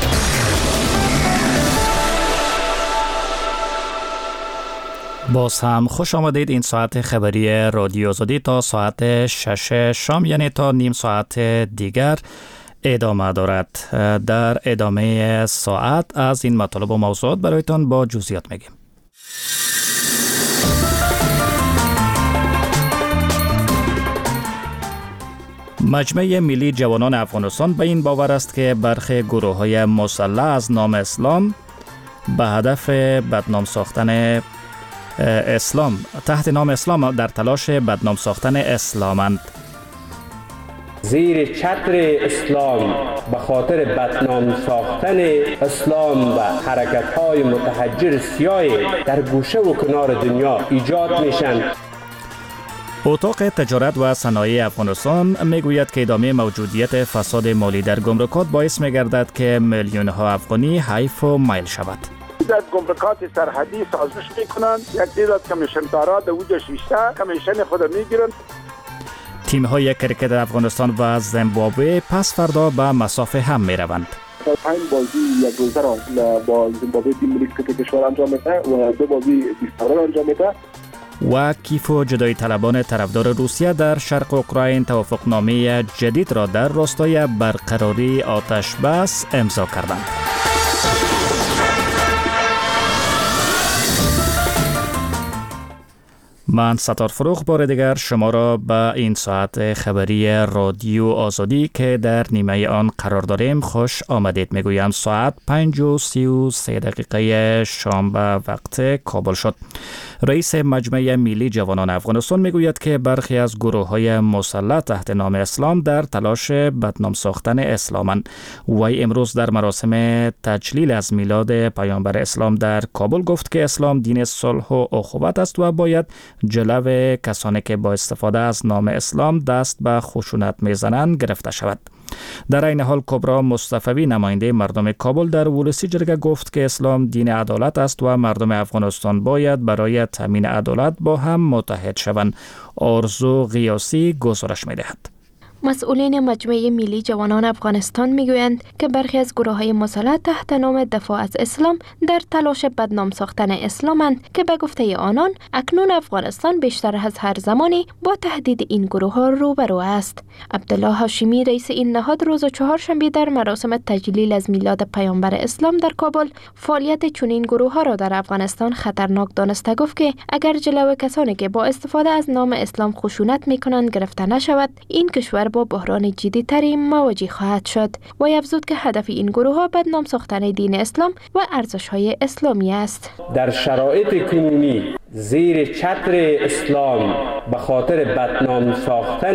باز هم خوش آمدید. این ساعت خبری رادیو آزادی تا ساعت شش شام، یعنی تا نیم ساعت دیگر ادامه دارد. در ادامه ساعت از این مطالب و موضوعات برایتان با جزئیات میگیم. مجمع ملی جوانان افغانستان به این باور است که برخی گروه‌های مسلح از نام اسلام به هدف بدنام ساختن اسلام تحت نام اسلام در تلاش بدنام ساختن اسلامند. زیر چتر اسلام به خاطر بدنام ساختن اسلام و حرکت‌های متحجر سیاه در گوشه و کنار دنیا ایجاد میشن. اتاق تجارت و صنایع افغانستان میگوید که ادامه موجودیت فساد مالی در گمرکات باعث میگردد که میلیون ها افغانی حیف و میل شود. در گمرکات سرحدی سازش میکنند، یک تعداد کمیشندارا در وجود شیشته کمیشن خود میگیرند. تیم های کرکت افغانستان و زیمبابوه پس فردا به مسافه هم می روند. پنج بازی یک روزه را با زیمبابوه تیم ملی کرکت کشور انجام میده و دو بازی بیست روزه انجام میده. و کیف و جدای طلبان طرفدار روسیه در شرق اوکراین توافقنامه جدید را در راستای برقراری آتش بس امضا کردند. من ستار فروخ بار دیگر شما را به این ساعت خبری رادیو آزادی که در نیمه آن قرار داریم خوش آمدید میگویم. ساعت پنج و سی و سه دقیقه شام به وقت کابل شد. رئیس مجمع ملی جوانان افغانستان میگوید که برخی از گروه‌های مسلح تحت نام اسلام در تلاش بدنام ساختن اسلامند. وی امروز در مراسم تجلیل از میلاد پیامبر اسلام در کابل گفت که اسلام دین صلح و اخوت است و باید جلو کسانی که با استفاده از نام اسلام دست به خشونت میزنند گرفته شود. در این حال کبرا مصطفی نماینده مردم کابل در ولسی جرگه گفت که اسلام دین عدالت است و مردم افغانستان باید برای تامین عدالت با هم متحد شوند. آرزو قیاسی گزارش می‌دهد. مسئولین مجمع ملی جوانان افغانستان میگویند که برخی از گروه‌های مسلح تحت نام دفاع از اسلام در تلاش بدنام ساختن اسلامند که به گفته آنان اکنون افغانستان بیشتر از هر زمانی با تهدید این گروه ها روبرو است. عبدالله هاشمی رئیس این نهاد روز چهارشنبه در مراسم تجلیل از میلاد پیامبر اسلام در کابل فعالیت چنین گروه ها را در افغانستان خطرناک دانسته گفت که اگر جلو کسانی که با استفاده از نام اسلام خشونت میکنند گرفته نشود، این کشور با بحران جدی تری مواجه خواهد شد. و افزود که هدف این گروه ها بدنام ساختن دین اسلام و ارزش های اسلامی است. در شرایط کنونی زیر چتر اسلام به خاطر بدنام ساختن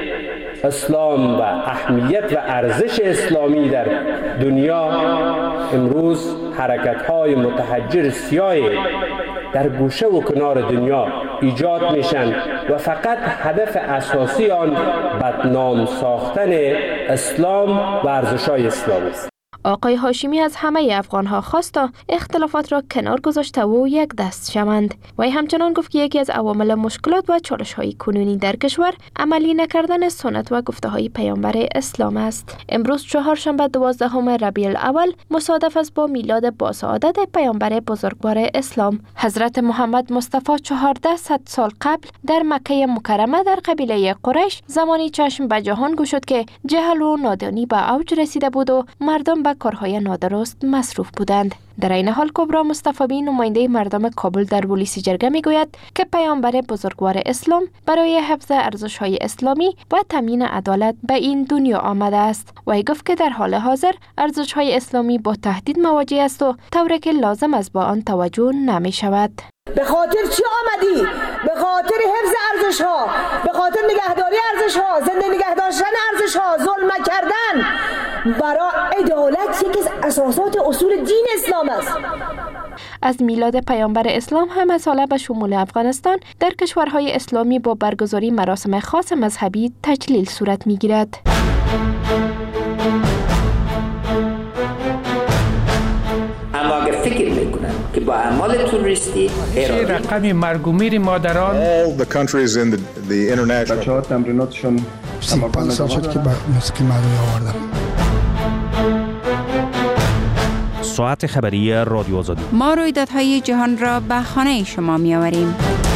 اسلام و اهمیت و ارزش اسلامی در دنیا، امروز حرکت‌های متحجر سیاه در گوشه و کنار دنیا ایجاد میشن و فقط هدف اساسی آن بدنام ساختن اسلام و ارزش‌های اسلام است. آقای هاشمی از همه افغان ها خواست تا اختلافات را کنار گذاشته و یک دست شوند. و همچنان گفت که یکی از عوامل مشکلات و چالش های کنونی در کشور عملی نکردن سنت و گفته های پیامبر اسلام است. امروز چهارشنبه دوازدهم ربیع الاول مصادف است با میلاد با سعادت پیامبر بزرگوار اسلام. حضرت محمد مصطفی چهارده صد سال قبل در مکه مکرمه در قبیله قریش زمانی چشم به جهان گشود که جهل و نادانی به اوج رسیده بود و مردم به کارهای نادرست مصروف بودند. در این حال کبرا مصطفی نماینده مردم کابل در پلیس جرگه میگوید که پیامبر بزرگوار اسلام برای حفظ ارزش‌های اسلامی و تامین عدالت به این دنیا آمده است. و گفت که در حال حاضر ارزش‌های اسلامی با تهدید مواجه است و طوری که لازم است با آن توجه نمی شود. به خاطر چی آمدی؟ به خاطر حفظ ارزش ها، به خاطر نگهداری ارزش ها، زنده نگه داشتن ارزش ها، ظلم کردن. برای عدالت یکی از اساسات اصول دین اسلام است. از میلاد پیامبر اسلام هم مسئله به شمول افغانستان در کشورهای اسلامی با برگزاری مراسم خاص مذهبی تجلیل صورت میگیرد. اما اگر فکر میکنن که با اعمال تروریستی چه رقم مرگ و میر مادران all the countries in the, the international بچه‌ها تمریناتشون پنج سال شد که با موسیقی مردمی آوردم. ساعت خبری رادیو آزادی. ما رویدادهای جهان را به خانه شما می آوریم.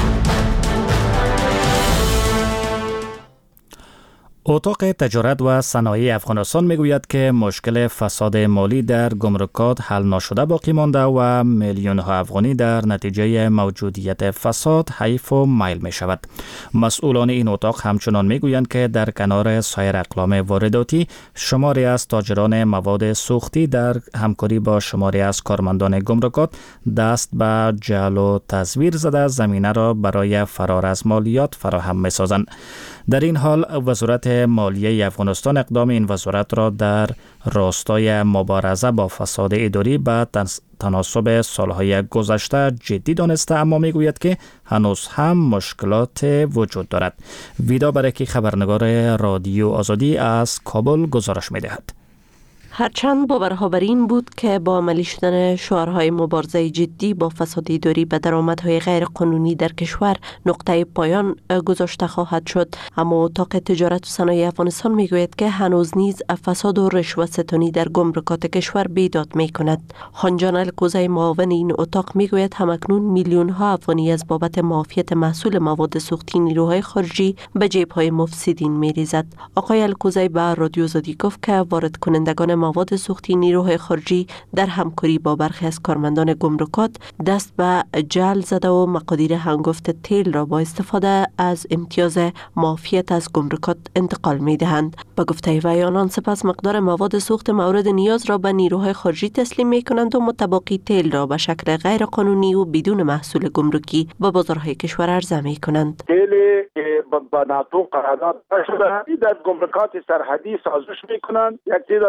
اتاق تجارت و صنایع افغانستان میگوید که مشکل فساد مالی در گمرکات حل نشده باقی مانده و میلیون ها افغانی در نتیجه موجودیت فساد حیف و میل می شود. مسئولان این اتاق همچنان میگویند که در کنار سایر اقلام وارداتی شماری از تاجران مواد سوختی در همکاری با شماری از کارمندان گمرکات دست به جعل و تزویر زده زمینه را برای فرار از مالیات فراهم می سازند. در این حال وزارت مالیه افغانستان اقدام این وزارت را در راستای مبارزه با فساد اداری به تناسب سالهای گذشته جدی دانسته، اما میگوید که هنوز هم مشکلات وجود دارد. ویدا برکی خبرنگار رادیو آزادی از کابل گزارش میدهد. هرچند باورها بر این بود که با عملی شدن شعارهای مبارزه جدی با فساد اداری به درآمدهای غیر قانونی در کشور نقطه پایان گذاشته خواهد شد، اما اتاق تجارت و صنایع افغانستان میگوید که هنوز نیز فساد و رشوه ستانی در گمرکات کشور بیداد می کند. خانجان الکوزی معاون این اتاق میگوید همکنون میلیون ها افغانی از بابت معافیت محصول مواد سوختی نیروهای خارجی به جیب‌های مفسدین میریزد. آقای الکوزی به رادیو آزادی گفت که وارد کنندگان مواد سوختی نیروهای خارجی در همکاری با برخی از کارمندان گمرکات دست به جعل زده و مقادیر هنگفت تیل را با استفاده از امتیاز معافیت از گمرکات انتقال می دهند. با گفته وی آنان سپس مقدار مواد سوخت مورد نیاز را به نیروهای خارجی تسلیم می کنند و متباقی تیل را به شکل غیر قانونی و بدون محصول گمرکی به بازارهای کشور عرضه می کنند. تیل با ناتو قرارداد شده، در گمرکات سرحدی سازش می کنند. یک تعداد کمیشن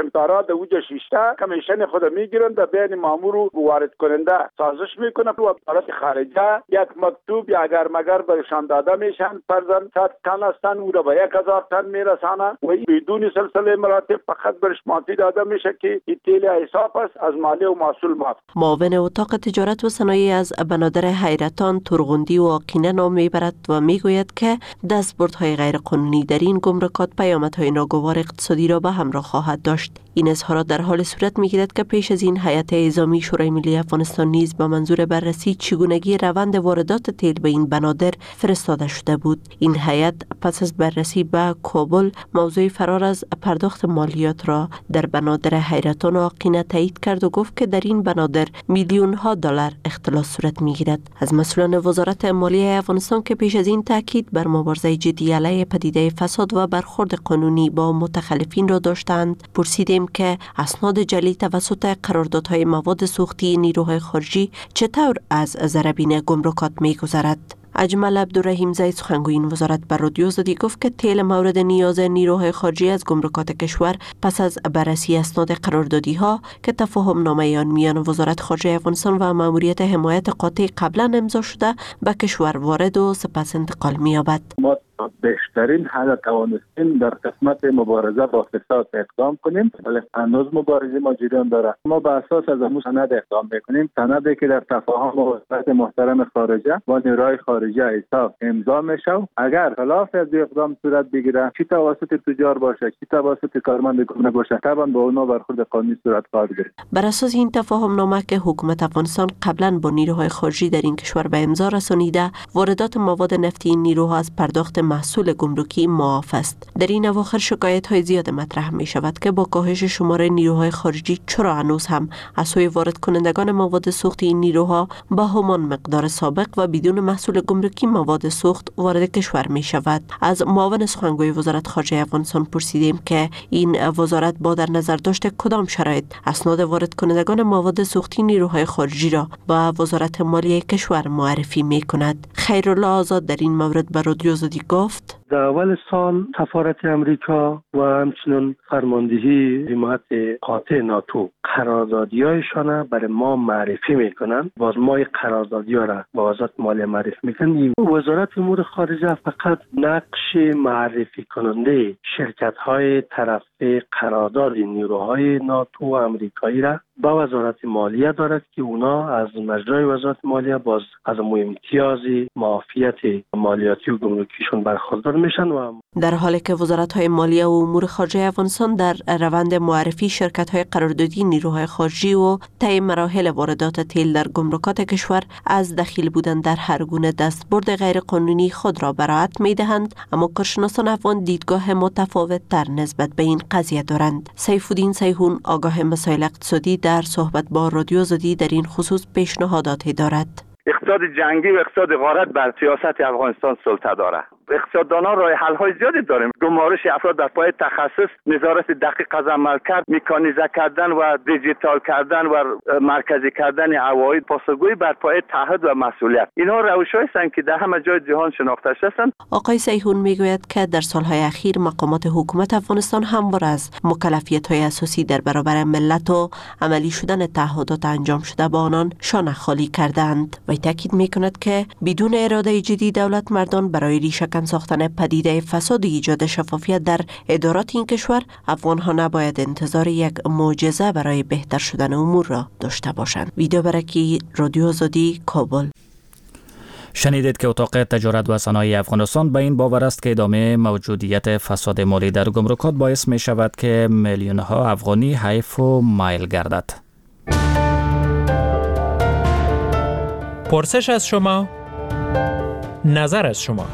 کمیشنتارا در اوج شیشته کمیشن خود میگیرند و بین مامور و وارد کننده سازش میکنه و وزارت خارجه یک مکتوب یا اگر مگر برشان داده میشن فرزن صد تن هستن او را به یک هزار تن میرسانه و بدون سلسله مراتب فقط برش ماتی داده میشه که این تیل حساب است از مالی و محصول ماف. معاون اتاق تجارت و صنایع از بنادر حیرتان ترغندی و آقینه نام میبرد و میگوید که دستبردهای غیر قانونی در این گمرکات پیامدهای ناگوار اقتصادی را به همراه خواهد داشت. این اظهارات در حال صورت میگیرد که پیش از این هیئت اعزامی شورای ملی افغانستان نیز به منظور بررسی چگونگی روند واردات تیل به این بنادر فرستاده شده بود. این هیئت پس از بررسی به کابل موضوع فرار از پرداخت مالیات را در بنادر حیرتان و آقینه تایید کرد و گفت که در این بنادر میلیون ها دلار اختلاس صورت میگیرد. از مسئولان وزارت مالیه افغانستان که پیش از این تاکید بر مبارزه جدی علیه پدیده فساد و برخورد قانونی با متخلفین را داشتند پرسیدیم که اسناد جعلی توسط قراردادهای مواد سوختی نیروهای خارجی چطور از ضربین گمرکات می‌گذرد. اجمل عبدالرحیم زید سخنگوی این وزارت بر رادیو زدی گفت که تیل مورد نیاز نیروهای خارجی از گمرکات کشور پس از بررسی اسناد قراردادی ها که تفاهم نامه آن میان وزارت خارجه افغانستان و ماموریت حمایت قاطع قبلا امضا شده به کشور وارد و سپس انتقال می‌یابد. ما بیشترین حد توانستیم در قسمت مبارزه با فساد اقدام کنیم، ولی هنوز مبارزه ما جریان داره. ما به اساس از همون سند اقدام میکنیم، سندی که در تفاهم وزارت محترم خارجه با نیروهای خارجه ایسا امضا میشه. اگر خلاف از اقدام صورت بگیره، چی توسط تجار باشه، چی توسط کارمند گمرک باشه، طبعا با اونا برخورد قانونی صورت خواهد گرفت. بر اساس این تفاهم نامه که حکومت افغانستان قبلا با نیروهای خارجی در این کشور به امضا رسانیده، واردات مواد نفتی این نیروها از پرداخت محصول گمرکی معاف است. در این اواخر شکایت های زیاد مطرح می شود که با کاهش شمار نیروهای خارجی چرا هنوز هم از سوی وارد کنندگان مواد سوخت این نیروها با همان مقدار سابق و بدون محصول گمرکی مواد سوخت وارد کشور می شود. از معاون سخنگوی وزارت خارجه افغانستان پرسیدیم که این وزارت با در نظر داشت کدام شرایط اسناد وارد کنندگان مواد سوختی نیروهای خارجی را با وزارت مالیه کشور معرفی می کند. خیرالله آزاد در این مورد به رادیو زدی گفت: در اول سال سفارت امریکا و همچنین فرماندهی حمایت قاطع ناتو قراردادی‌هایشان برای ما معرفی میکنن. باز ما قراردادی ها را با وزارت مالیه معرفی میکنیم. وزارت امور خارجه فقط نقش معرفی کننده شرکت های طرف قرارداد نیروهای ناتو و امریکایی را با وزارت مالیه دارد که اونا از مجرای وزارت مالیه باز از امتیاز معافیت مالیاتی و گمرکیشون برخوردار میشن. و در حالی که وزارت‌های مالیه و امور خارجه افغانستان در روند معرفی شرکت‌های قراردادی نیروهای خارجی و طی مراحل واردات تیل در گمرکات کشور از دخیل بودن در هر گونه دستبرد غیرقانونی خود را براءت می‌دهند، اما کارشناسان افغان دیدگاه متفاوت در نسبت به این قضیه دارند. سیف‌الدین سیحون آگاه مسائل اقتصادی در صحبت با رادیو زدی در این خصوص پیشنهاداتی دارد. اقتصاد جنگی و اقتصاد غارت بر سیاست افغانستان سلطه داره. اقتصاددانان راه حل های زیادی داریم. گمارش افراد در پای تخصص، نظارت دقیق از عملکرد، مکانیزه کردن و دیجیتال کردن و مرکزی کردن عواید، پاسخگویی بر پای تعهد و مسئولیت. اینها روش‌هایی هستند که در همه جای جهان شناخته شدند. آقای سیحون میگوید که در سالهای اخیر مقامات حکومت افغانستان همواره از مکلفیت‌های اساسی در برابر ملت و عملی شدن تعهدات انجام شده با آنان شانه خالی کردند. و تاکید میکند که بدون اراده جدی دولت مردان برای ریشه‌کن ساختن پدیده فساد ایجاد شفافیت در ادارات این کشور، افغان‌ها نباید انتظار یک معجزه برای بهتر شدن امور را داشته باشند. ویدیو برکی رادیو آزادی کابل. شنیدید که اتاق تجارت و صنایع افغانستان به این باور است که ادامه موجودیت فساد مالی در گمرکات باعث می شود که میلیون ها افغانی حیف و مایل گردد. پرسش از شما، نظر از شما.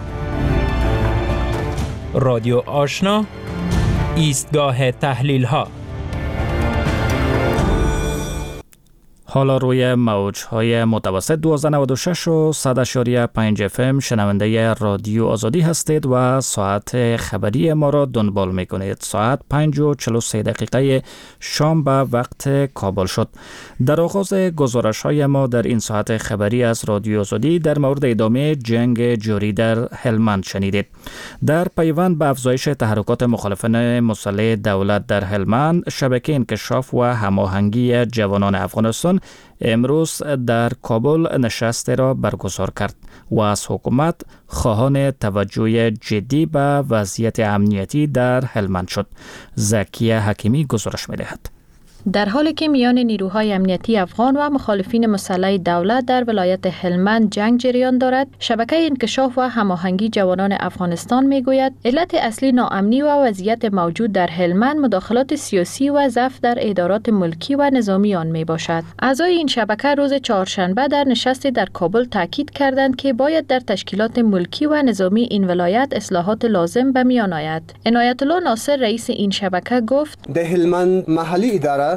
رادیو آشنا، ایستگاه تحلیل ها. حالا روی موج‌های متوسط دویست و نود و شش و صد و پنج اف ام شنونده رادیو آزادی هستید و ساعت خبری ما را دنبال میکنید. ساعت پنج و چهل و سه دقیقه شام به وقت کابل شد. در آغاز گزارش‌های ما در این ساعت خبری از رادیو آزادی در مورد ادامه جنگ جاری در هلمند شنیدید. در پیوند به افزایش تحرکات مخالفان مسلح دولت در هلمند، شبکه انکشاف و هماهنگی جوانان افغانستان امروز در کابل نشست را برگزار کرد و از حکومت خواهان توجه جدی به وضعیت امنیتی در هلمند شد. زکیه حکیمی گزارش می‌دهد. در حالی که میان نیروهای امنیتی افغان و مخالفین مسلح دولت در ولایت هلمند جنگ جریان دارد، شبکه انکشاف و هماهنگی جوانان افغانستان میگوید علت اصلی ناامنی و وضعیت موجود در هلمند مداخلات سیاسی و ضعف در ادارات ملکی و نظامی آن می باشد. اعضای این شبکه روز چهارشنبه در نشستی در کابل تاکید کردند که باید در تشکیلات ملکی و نظامی این ولایت اصلاحات لازم به میان آید. عنایت الله ناصر رئیس این شبکه گفت: در هلمند محلی اداره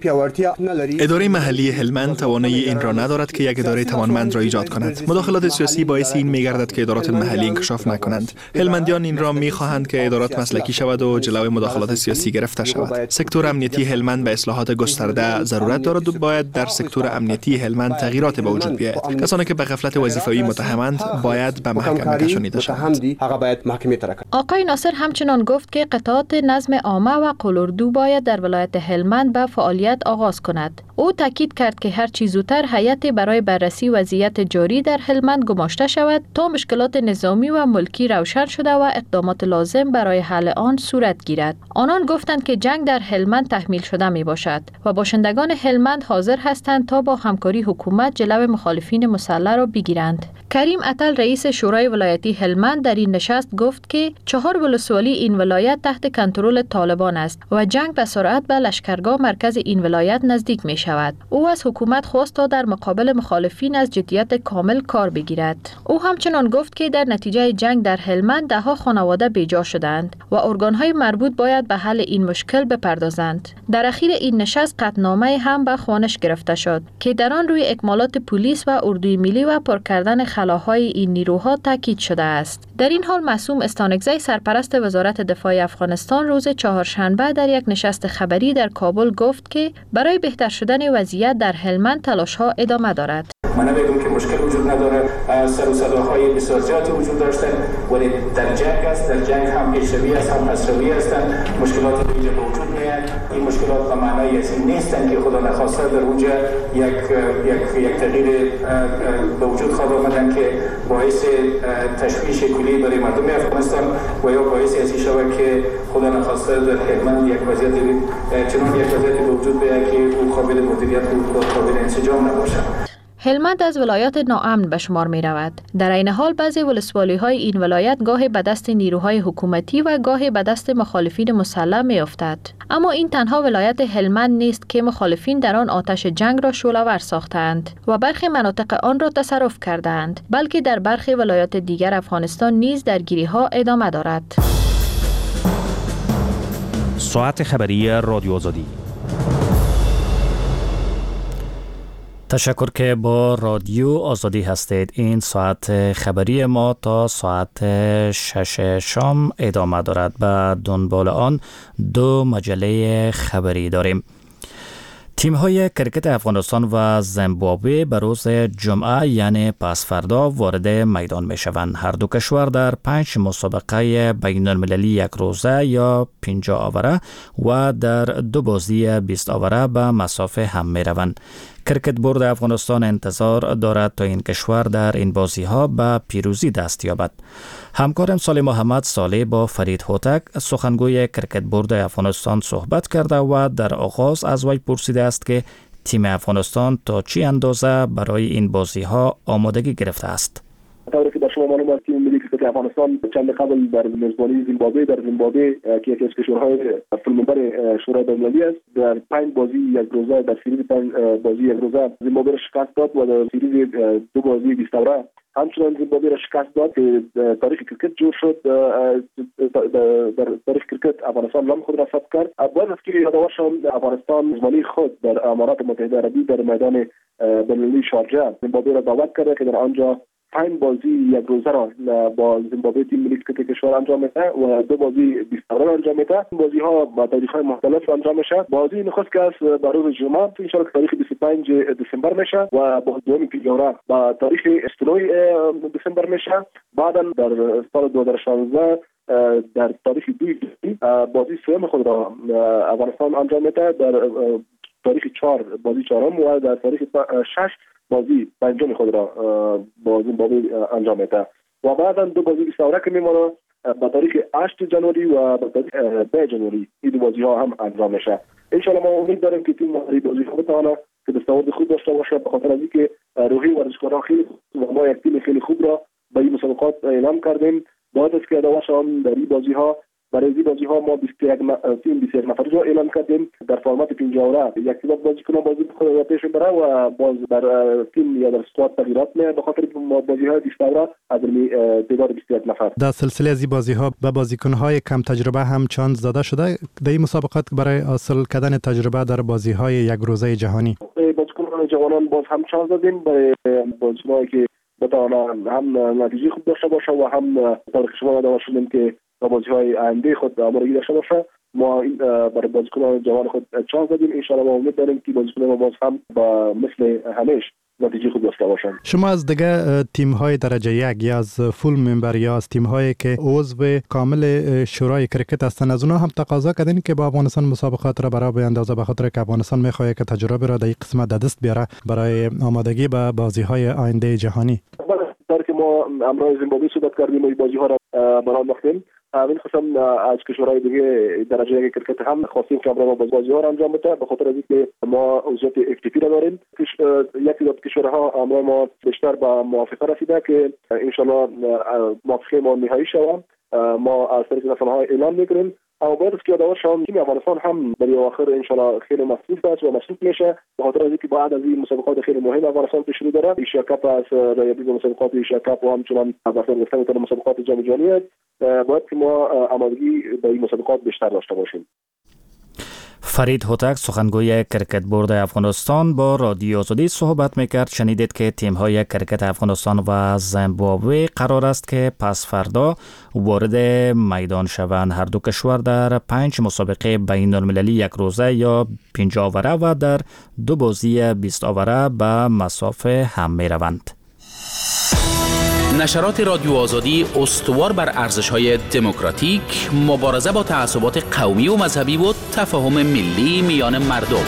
اداره محلی هلمند توانایی این را ندارد که یک اداره توانمند را ایجاد کند. مداخلات سیاسی باعث این می‌گردد که ادارات محلی انکشاف نکنند. هلمندیان این را می‌خواهند که ادارات مسلکی شود و جلوی مداخلات سیاسی گرفته شود. سکتور امنیتی هلمند به اصلاحات گسترده ضرورت دارد و باید در سکتور امنیتی هلمند تغییرات به وجود بیاید. کسانی که به غفلت وظیفوی متهمند باید به محکمه کشانیده شوند. آقای ناصر همچنان گفت که قطعات نظم عامه و قلوردو باید در ولایت هلمند به فعالیت آغاز کند. او تاکید کرد که هر چه زودتر هیئتی برای بررسی وضعیت جاری در هلمند گماشته شود تا مشکلات نظامی و ملکی روشن شده و اقدامات لازم برای حل آن صورت گیرد. آنان گفتند که جنگ در هلمند تحمیل شده می باشد و باشندگان هلمند حاضر هستند تا با همکاری حکومت جلوی مخالفین مسلح را بگیرند. کریم عطل رئیس شورای ولایتی هلمند در این نشست گفت که چهار ولسوالی این ولایت تحت کنترل طالبان است و جنگ به سرعت به لشکرگاه مرکز این ولایت نزدیک می شود. او از حکومت خواست تا در مقابل مخالفین از جدیت کامل کار بگیرد. او همچنان گفت که در نتیجه جنگ در هلمند ده ها خانواده بیجا شدند و ارگان‌های مربوط باید به حل این مشکل بپردازند. در اخیر این نشست قطعنامه هم به خوانش گرفته شد که در آن روی اکمالات پلیس و اردوی ملی و پر کردن خلاهای این نیروها تاکید شده است. در این حال معصوم استانکزی سرپرست وزارت دفاع افغانستان روز چهارشنبه در یک نشست خبری در کابل گفت که برای بهتر شدن وضعیت در هلمند تلاش‌ها ادامه دارد. من نمیگم که مشکل وجود نداره، سر و صداهای بسیار زیادی وجود داشتن، ولی در جنگ است، در جنگ هم پیشروی است، هم پسروی هستند. مشکلات اینجا به وجود میاد. این مشکلات به معنای از این نیستن که خدا نخواسته در اونجا یک یک یک تغییر به وجود خواهد آمدن که باعث تشویش کلی برای مردم افغانستان و یا باعث از این شود که خدا نخواسته در هلمند یک وضعیت چنان یک وضعیت به وجود بیاید که او قابل مدیریت و قابل انسجام نباشد. هلمند از ولایات ناامن به شمار می رود. در این حال بعضی ولسوالی های این ولایت گاهی به دست نیروهای حکومتی و گاهی به دست مخالفین مسلح می افتد. اما این تنها ولایت هلمند نیست که مخالفین در آن آتش جنگ را شعله‌ور ساختند و برخی مناطق آن را تصرف کردند، بلکه در برخی ولایات دیگر افغانستان نیز درگیری ها ادامه دارد. ساعت خبری رادیو آزادی. تشکر که با رادیو آزادی هستید. این ساعت خبری ما تا ساعت شش شام ادامه دارد. به دنبال آن دو مجله خبری داریم. تیم‌های کرکت افغانستان و زیمبابوه به روز جمعه یعنی پس فردا وارد میدان می‌شوند. هر دو کشور در پنج مسابقه بین‌المللی یک روزه یا پنجاه آوره و در دو بازی بیست آوره به مسافه هم می‌روند. کرکت بورد افغانستان انتظار دارد تا این کشور در این بازی‌ها به پیروزی دست یابد. همکارم صالح محمد صالح با فرید هوتک سخنگوی کرکت بورد افغانستان صحبت کرده و در آغاز از وی پرسیده است که تیم افغانستان تا چی اندازه برای این بازی‌ها آمادگی گرفته است. طوری که در شما معلوم است تیم ملی کرکت افغانستان چند قبل در میزبانی زیمبابوه در زیمبابوه که یکی از کشورهای فیلمبر شورای بین‌المللی است در پنج بازی یک روزه در سریز پنج بازی یک روزه زیمبابوه را شکست داد و در سریز دو بازی بیست اوره همچنان زیمبابوه را شکست داد که تاریخ کرکت جور شد در تاریخ کرکت افغانستان نام خود را ثبت کرد. باید است که یادآور شوم افغانستان میزبانی خود در امارات متحده عربی در میدان بین‌المللی شارجه زیمبابوه را دعوت کرده که در آنجا پنج بازی یک روزه را با زیمبابوه تیم ملی کرکت کشور انجام میده و دو بازی بیست اوره انجام میده. بازی ها با تاریخ های مختلف انجام میشه. بازی نخست که است با روز جمعه ان شاء الله تاریخ بیست و پنج دسامبر میشه و با دوم پیگوره با تاریخ استنوی دسامبر میشه. بعدا در سال دو هزار و شانزده در تاریخ دوی بازی سوم خود را افغانستان انجام میده در تاریخ چهار بازی چهارم و در تاریخ شش بازی پنجم خود را با زیمبابوه انجام میده و بعدا دو بازی بیست اوره که میمونه با تاریخ هشت جنوری و با تاریخ ده جنوری این دو بازی ها هم انجام میشه. ان شاء الله ما امید داریم که تیم ملی بازی ها بتونه که دستاورد خوب داشته باشه به خاطر اینکه روحی ورزشکاران خیلی و ما یک تیم خیلی خوب را به این مسابقات اعلام کردیم. باید است که دواشان در این بازی ها برای این بازی ها ما بیست و یک تیم بیست و یک نفری را اعلام کردیم در فرمت پنجاه اوره یک تعداد بازیکنان بازی خود را پیش بره و باز در تیم یا در اسکواد تغییرات میاد به خاطر بازی های بیست اوره از تعداد بیست و یک نفر. در سلسله از این بازی ها به بازیکن های کم تجربه هم چانس داده شده در این مسابقات برای حاصل کردن تجربه در بازی های یک روزه جهانی. بازیکنان جوانان باز هم چانس دادیم برای بازیکنانی که بتوانند هم نتیجه خوب داشته باشه و هم تاریخ شما داشته باشیم که بازی های آینده خود آمادگی داشته باشه. ما برای بازیکنان جوان خود چانس دادیم. ان شاء الله ما امید داریم که بازیکنان ما باز هم با مثل همیشه نتیجه خوب داشته باشن. شما از دیگه تیم های درجه یک یا از فول ممبر یا از تیم هایی که عضو کامل شورای کرکت هستند از اونها هم تقاضا کردین که با افغانستان مسابقات را برای بیاندازه به خاطر که افغانستان میخواد که تجربه را در این قسمت در دست بیاره برای آمادگی به بازی های آینده جهانی. در که ما امروز زیمبابوه صحبت کردیم و بازی ها را برام انداختیم. همین خصوصا از کشورهای دیگه درجه یک کرکت هم خواستیم که ما بازی ها را انجام بده به خاطر اینکه ما عضویت اف تی پی را داریم. یکی از کشورها امروز ما بیشتر با موافقه رسیده که ان شاء الله موافقه ما نهایی شود. ما از طریق رسانه‌های اعلام میکنیم. اما باید که یادآور شوم تیم افغانستان هم برای آخر ان شاء الله خیلی مصروف است و مصروف میشه به خاطر اینکه بعد از این مسابقات خیلی مهم افغانستان پیش رو داره. ایشیا کاپ است، رایبی مسابقات ایشیا کاپ و همچنان مثلا گفتن مسابقات جام جهانی است. باید که ما آمادگی به این مسابقات بیشتر داشته باشیم. فرید هوتک سخنگوی کرکت بورد افغانستان با رادیو آزادی صحبت میکرد. شنیدید که تیم های کرکت افغانستان و زیمبابوه قرار است که پس فردا وارد میدان شوند. هر دو کشور در پنج مسابقه بین المللی یک روزه یا پنجاه اوره و در دو بازی بیست اوره به مسافه هم می روند. نشرات رادیو آزادی استوار بر ارزش‌های دموکراتیک، مبارزه با تعصبات قومی و مذهبی و تفاهم ملی میان مردم.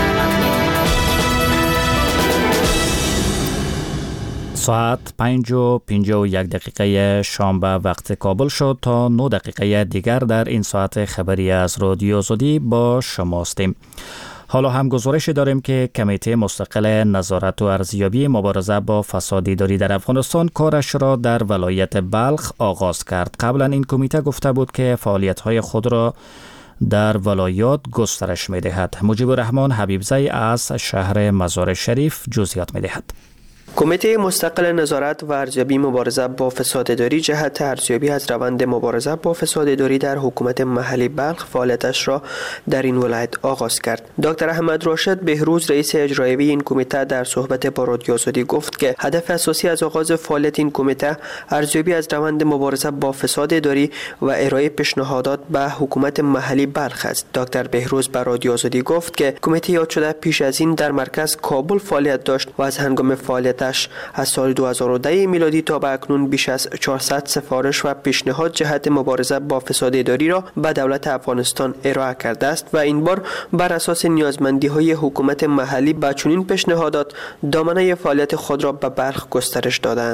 ساعت پنج و پنجاه و یک دقیقه شام به وقت کابل شد. تا نه دقیقه دیگر در این ساعت خبری از رادیو آزادی با شماستیم. حالا هم گزارش داریم که کمیته مستقل نظارت و ارزیابی مبارزه با فساد اداری در افغانستان کارش را در ولایت بلخ آغاز کرد. قبلا این کمیته گفته بود که فعالیت‌های خود را در ولایات گسترش می‌دهد. مجیب الرحمن حبیبزی از شهر مزار شریف جزئیات می‌دهد. کمیته مستقل نظارت و ارزیابی مبارزه با فساد اداری جهت ارزیابی از روند مبارزه با فساد اداری در حکومت محلی بلخ فعالیتش را در این ولایت آغاز کرد. دکتر احمد راشد بهروز رئیس اجرایی این کمیته در صحبت با رادیو آزادی گفت که هدف اساسی از آغاز فعالیت این کمیته ارزیابی از روند مبارزه با فساد اداری و ارائه پیشنهادات به حکومت محلی بلخ است. دکتر بهروز به رادیو آزادی گفت که کمیته یاد شده پیش از این در مرکز کابل فعالیت داشت و از هنگام فعالیت از سال دو هزار و ده میلادی تا به اکنون بیش از چهارصد سفارش و پیشنهاد جهت مبارزه با فساد اداری را به دولت افغانستان ارائه کرده است و این بار بر اساس نیازمندی‌های حکومت محلی با چنین پیشنهادات دامنه فعالیت خود را به بلخ گسترش دادند.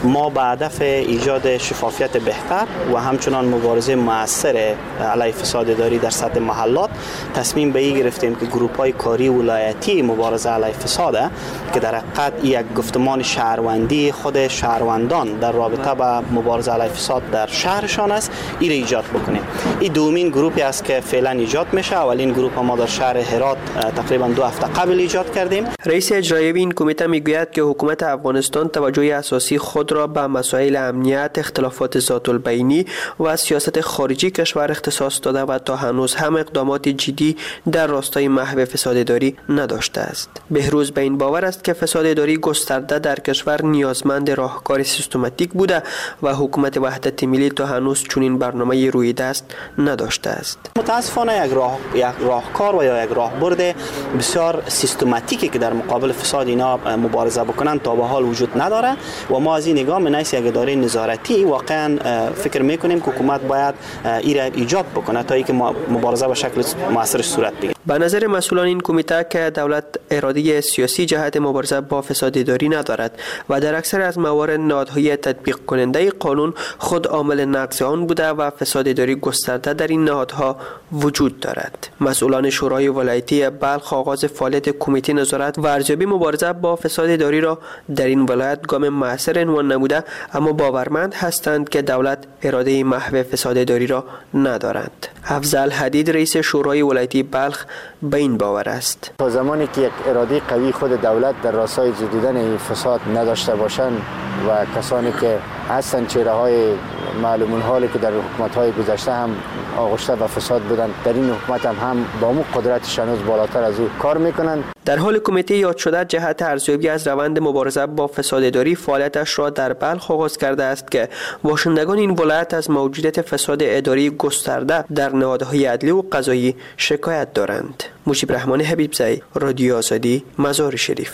ما به هدف ایجاد شفافیت بهتر و همچنان مبارزه مؤثر علیه فساد اداری در سطح محلات تصمیم به این گرفتیم که گروه‌های کاری ولایتی مبارزه علیه فساد که در حقیقت یک گفتمان شهروندی خود شهروندان در رابطه با مبارزه علیه فساد در شهرشان است، این را ایجاد بکنیم. این دومین گروهی است که فعلا ایجاد میشه. اولین گروه ما در شهر هرات تقریبا دو هفته قبل ایجاد کردیم. رئیس اجرایی این کمیته میگوید که حکومت افغانستان توجه اساسی خود را به مسائل امنیت، اختلافات ذات البینی و سیاست خارجی کشور اختصاص داده و تا هنوز هم اقدامات جدی در راستای محو فساد اداری نداشته است. بهروز به این باور است که فساد اداری گسترده در کشور نیازمند راهکار سیستماتیک بوده و حکومت وحدت ملی تا هنوز چنین برنامه روی دست نداشته است. متاسفانه یک راه یک راهکار و یا یک راهبرد بسیار سیستماتیکی که در مقابل فساد اینا مبارزه بکنن تا به حال وجود نداره و ما از این نگاه من یک اداره نظارتی واقعا فکر میکنیم که حکومت باید این را ایجاد بکنه تا اینکه مبارزه به شکل مؤثر صورت بگیره. به نظر مسئولان این کمیته که دولت اراده سیاسی جهت مبارزه با فساد اداری ندارد و در اکثر از موارد نهادهای تطبیق کننده قانون خود عامل نقض آن بوده و فساد اداری گسترده در این نهادها وجود دارد. مسئولان شورای ولایتی بلخ آغاز فعالیت کمیته نظارت و ارزیابی مبارزه با فساد اداری را در این ولایت گام موثر عنوان نموده، اما باورمند هستند که دولت اراده محو فساد اداری را ندارد. افضل حدید رئیس شورای ولایتی بلخ به این باور است. تا زمانی که یک اراده قوی خود دولت در راستای جدیدن این فساد نداشته باشند و کسانی که هستن چهره های معلومون حالی که در حکومت های گذشته هم آغشته و فساد بودند، در این حکومت هم هم با مو قدرت هنوز بالاتر از او کار میکنند. در حال کمیته یاد شده جهت ارزیابی از روند مبارزه با فساد اداری فعالیتش را در بلخ آغاز کرده است که باشندگان این ولایت از موجودیت فساد اداری گسترده در نهادهای عدلی و قضایی شکایت دارند. مجیب رحمان حبیبزی، رادیو آزادی، مزار شریف.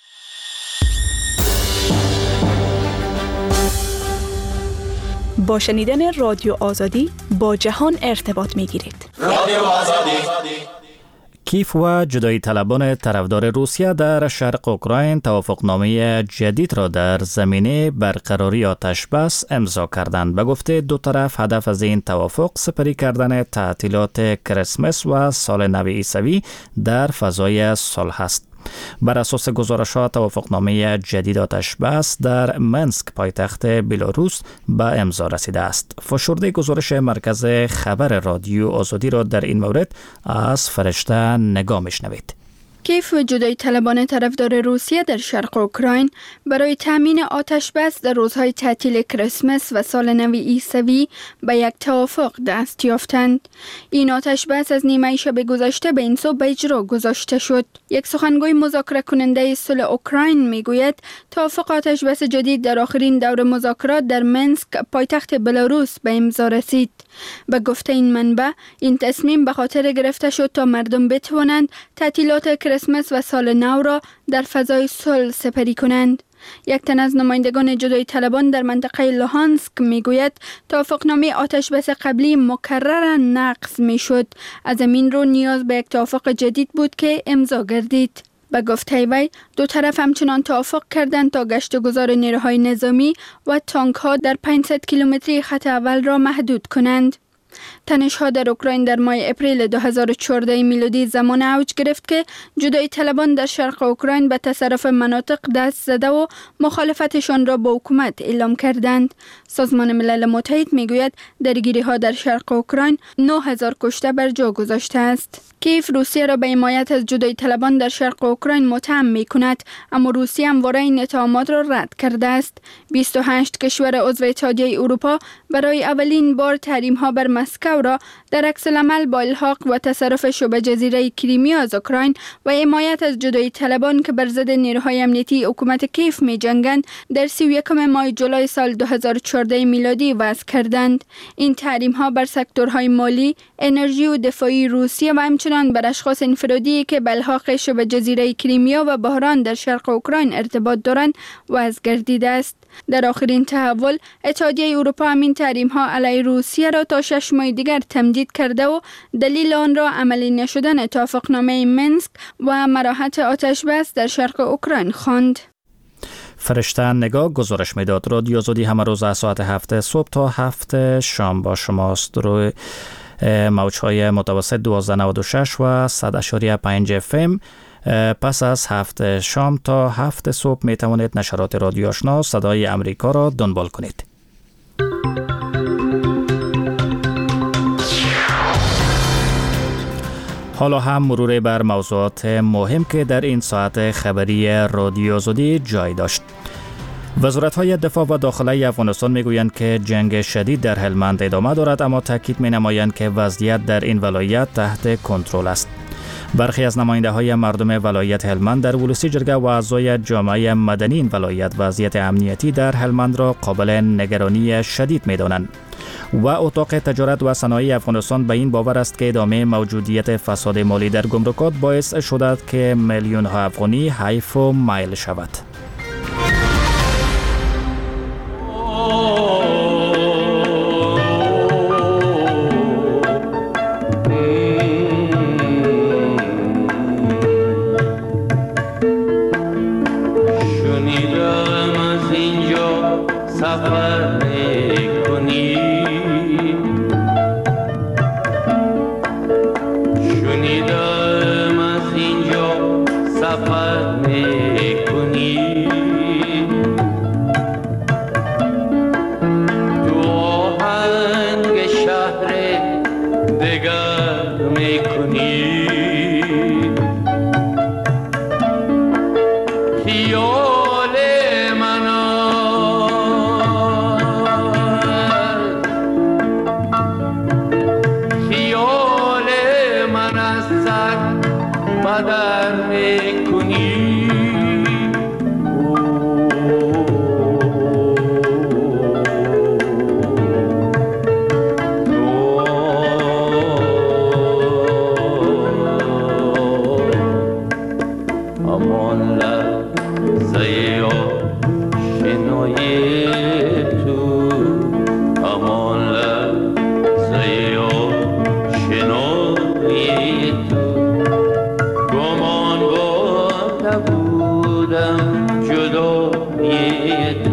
با شنیدن رادیو آزادی با جهان ارتباط می‌گیرید. رادیو آزادی. کیف و جدایی طلبان طرفدار روسیه در شرق اوکراین توافقنامه جدید را در زمینه برقراری آتش بس امضا کردند. به گفته دو طرف هدف از این توافق سپری کردن تعطیلات کریسمس و سال نو عیسوی در فضای صلح است. بر اساس گزارش‌ها توافقنامه جدید آتش بس در منسک پایتخت بلاروس به امضا رسیده است. فشرده گزارش مرکز خبر رادیو آزادی را در این مورد از فرشته نگاه می‌شنوید. کیف و جدایی طلبان طرفدار روسیه در شرق اوکراین برای تامین آتش بس در روزهای تعطیل کریسمس و سال نو عیسوی به یک توافق دست یافتند. این آتش بس از نیمه شب گذشته به این صبح به اجرا گذاشته شد. یک سخنگوی مذاکره کننده صلح اوکراین میگوید توافق آتش بس جدید در آخرین دور مذاکرات در منسک پایتخت بلاروس به امضا رسید. به گفته این منبع این تصمیم به خاطر گرفته شد تا مردم بتوانند تعطیلات کریسمس و سال نو را در فضای صلح سپری کنند. یک تن از نمایندگان جدایی طلبان در منطقه لوهانسک میگوید توافقنامه آتش بس قبلی مکررا نقض میشد. از این رو نیاز به یک توافق جدید بود که امضا گردید. به گفته وی دو طرف همچنان توافق کردند تا گشت و گذار نیروهای نظامی و تانک ها در پانصد کیلومتری خط اول را محدود کنند. تنش‌ها در اوکراین در ماه اپریل دو هزار و چهارده میلادی زمان اوج گرفت که جدایی طلبان در شرق اوکراین به تصرف مناطق دست زده و مخالفتشان را با حکومت اعلام کردند. سازمان ملل متحد میگوید درگیری‌ها در شرق اوکراین نه هزار کشته بر جا گذاشته است. کیف روسیه را به حمایت از جدایی طلبان در شرق اوکراین متهم می‌کند، اما روسیه همواره این اتهامات را رد کرده است. بیست و هشت کشور عضو اتحادیه اروپا برای اولین بار تحریم‌ها بر مسکو را در عکس العمل با الحاق و تصرف شبه جزیره کریمیا از اوکراین و حمایت از جدایی طلبان که بر ضد نیروهای امنیتی حکومت کیف می‌جنگند در سی و یکم ماه جولای سال دو هزار و چهارده میلادی وضع کردند. این تحریم‌ها بر سکتورهای مالی، انرژی و دفاعی روسیه و همچنان بر اشخاص انفرادی که به الحاق شبه جزیره کریمیا و بحران در شرق اوکراین ارتباط دارند وضع گردیده است. در آخرین تحول اتحادیه اروپا همین تحریم‌ها علیه روسیه را تا شش ماه دیگر تمدید کرده و دلیل آن را عملی نشدن توافقنامه منسک و مراحت آتش بس در شرق اوکراین خواند. فرشته نگاه گزارش میداد. رادیو آزادی همه روز از ساعت هفت صبح تا هفت شام با شماست. روی موج‌های متوسط دوازده نود و شش و صد و پنج اف ام. پس از هفت شام تا هفت صبح می توانید نشرات رادیو آشنا صدای امریکا را دنبال کنید. حالا هم مرور بر موضوعات مهم که در این ساعت خبری رادیو آزادی جای داشت. وزارت‌های دفاع و داخلی افغانستان میگویند که جنگ شدید در هلمند ادامه دارد، اما تاکید می‌نمایند که وضعیت در این ولایت تحت کنترل است. برخی از نماینده‌های مردم ولایت هلمند در ولسی جرگه و اعضای جامعه مدنی این ولایت وضعیت امنیتی در هلمند را قابل نگرانی شدید می‌دانند. و اتاق تجارت و صنایع افغانستان به این باور است که ادامه موجودیت فساد مالی در گمرکات باعث شده که میلیون ها افغانی حیف و مایل شود. جدای تو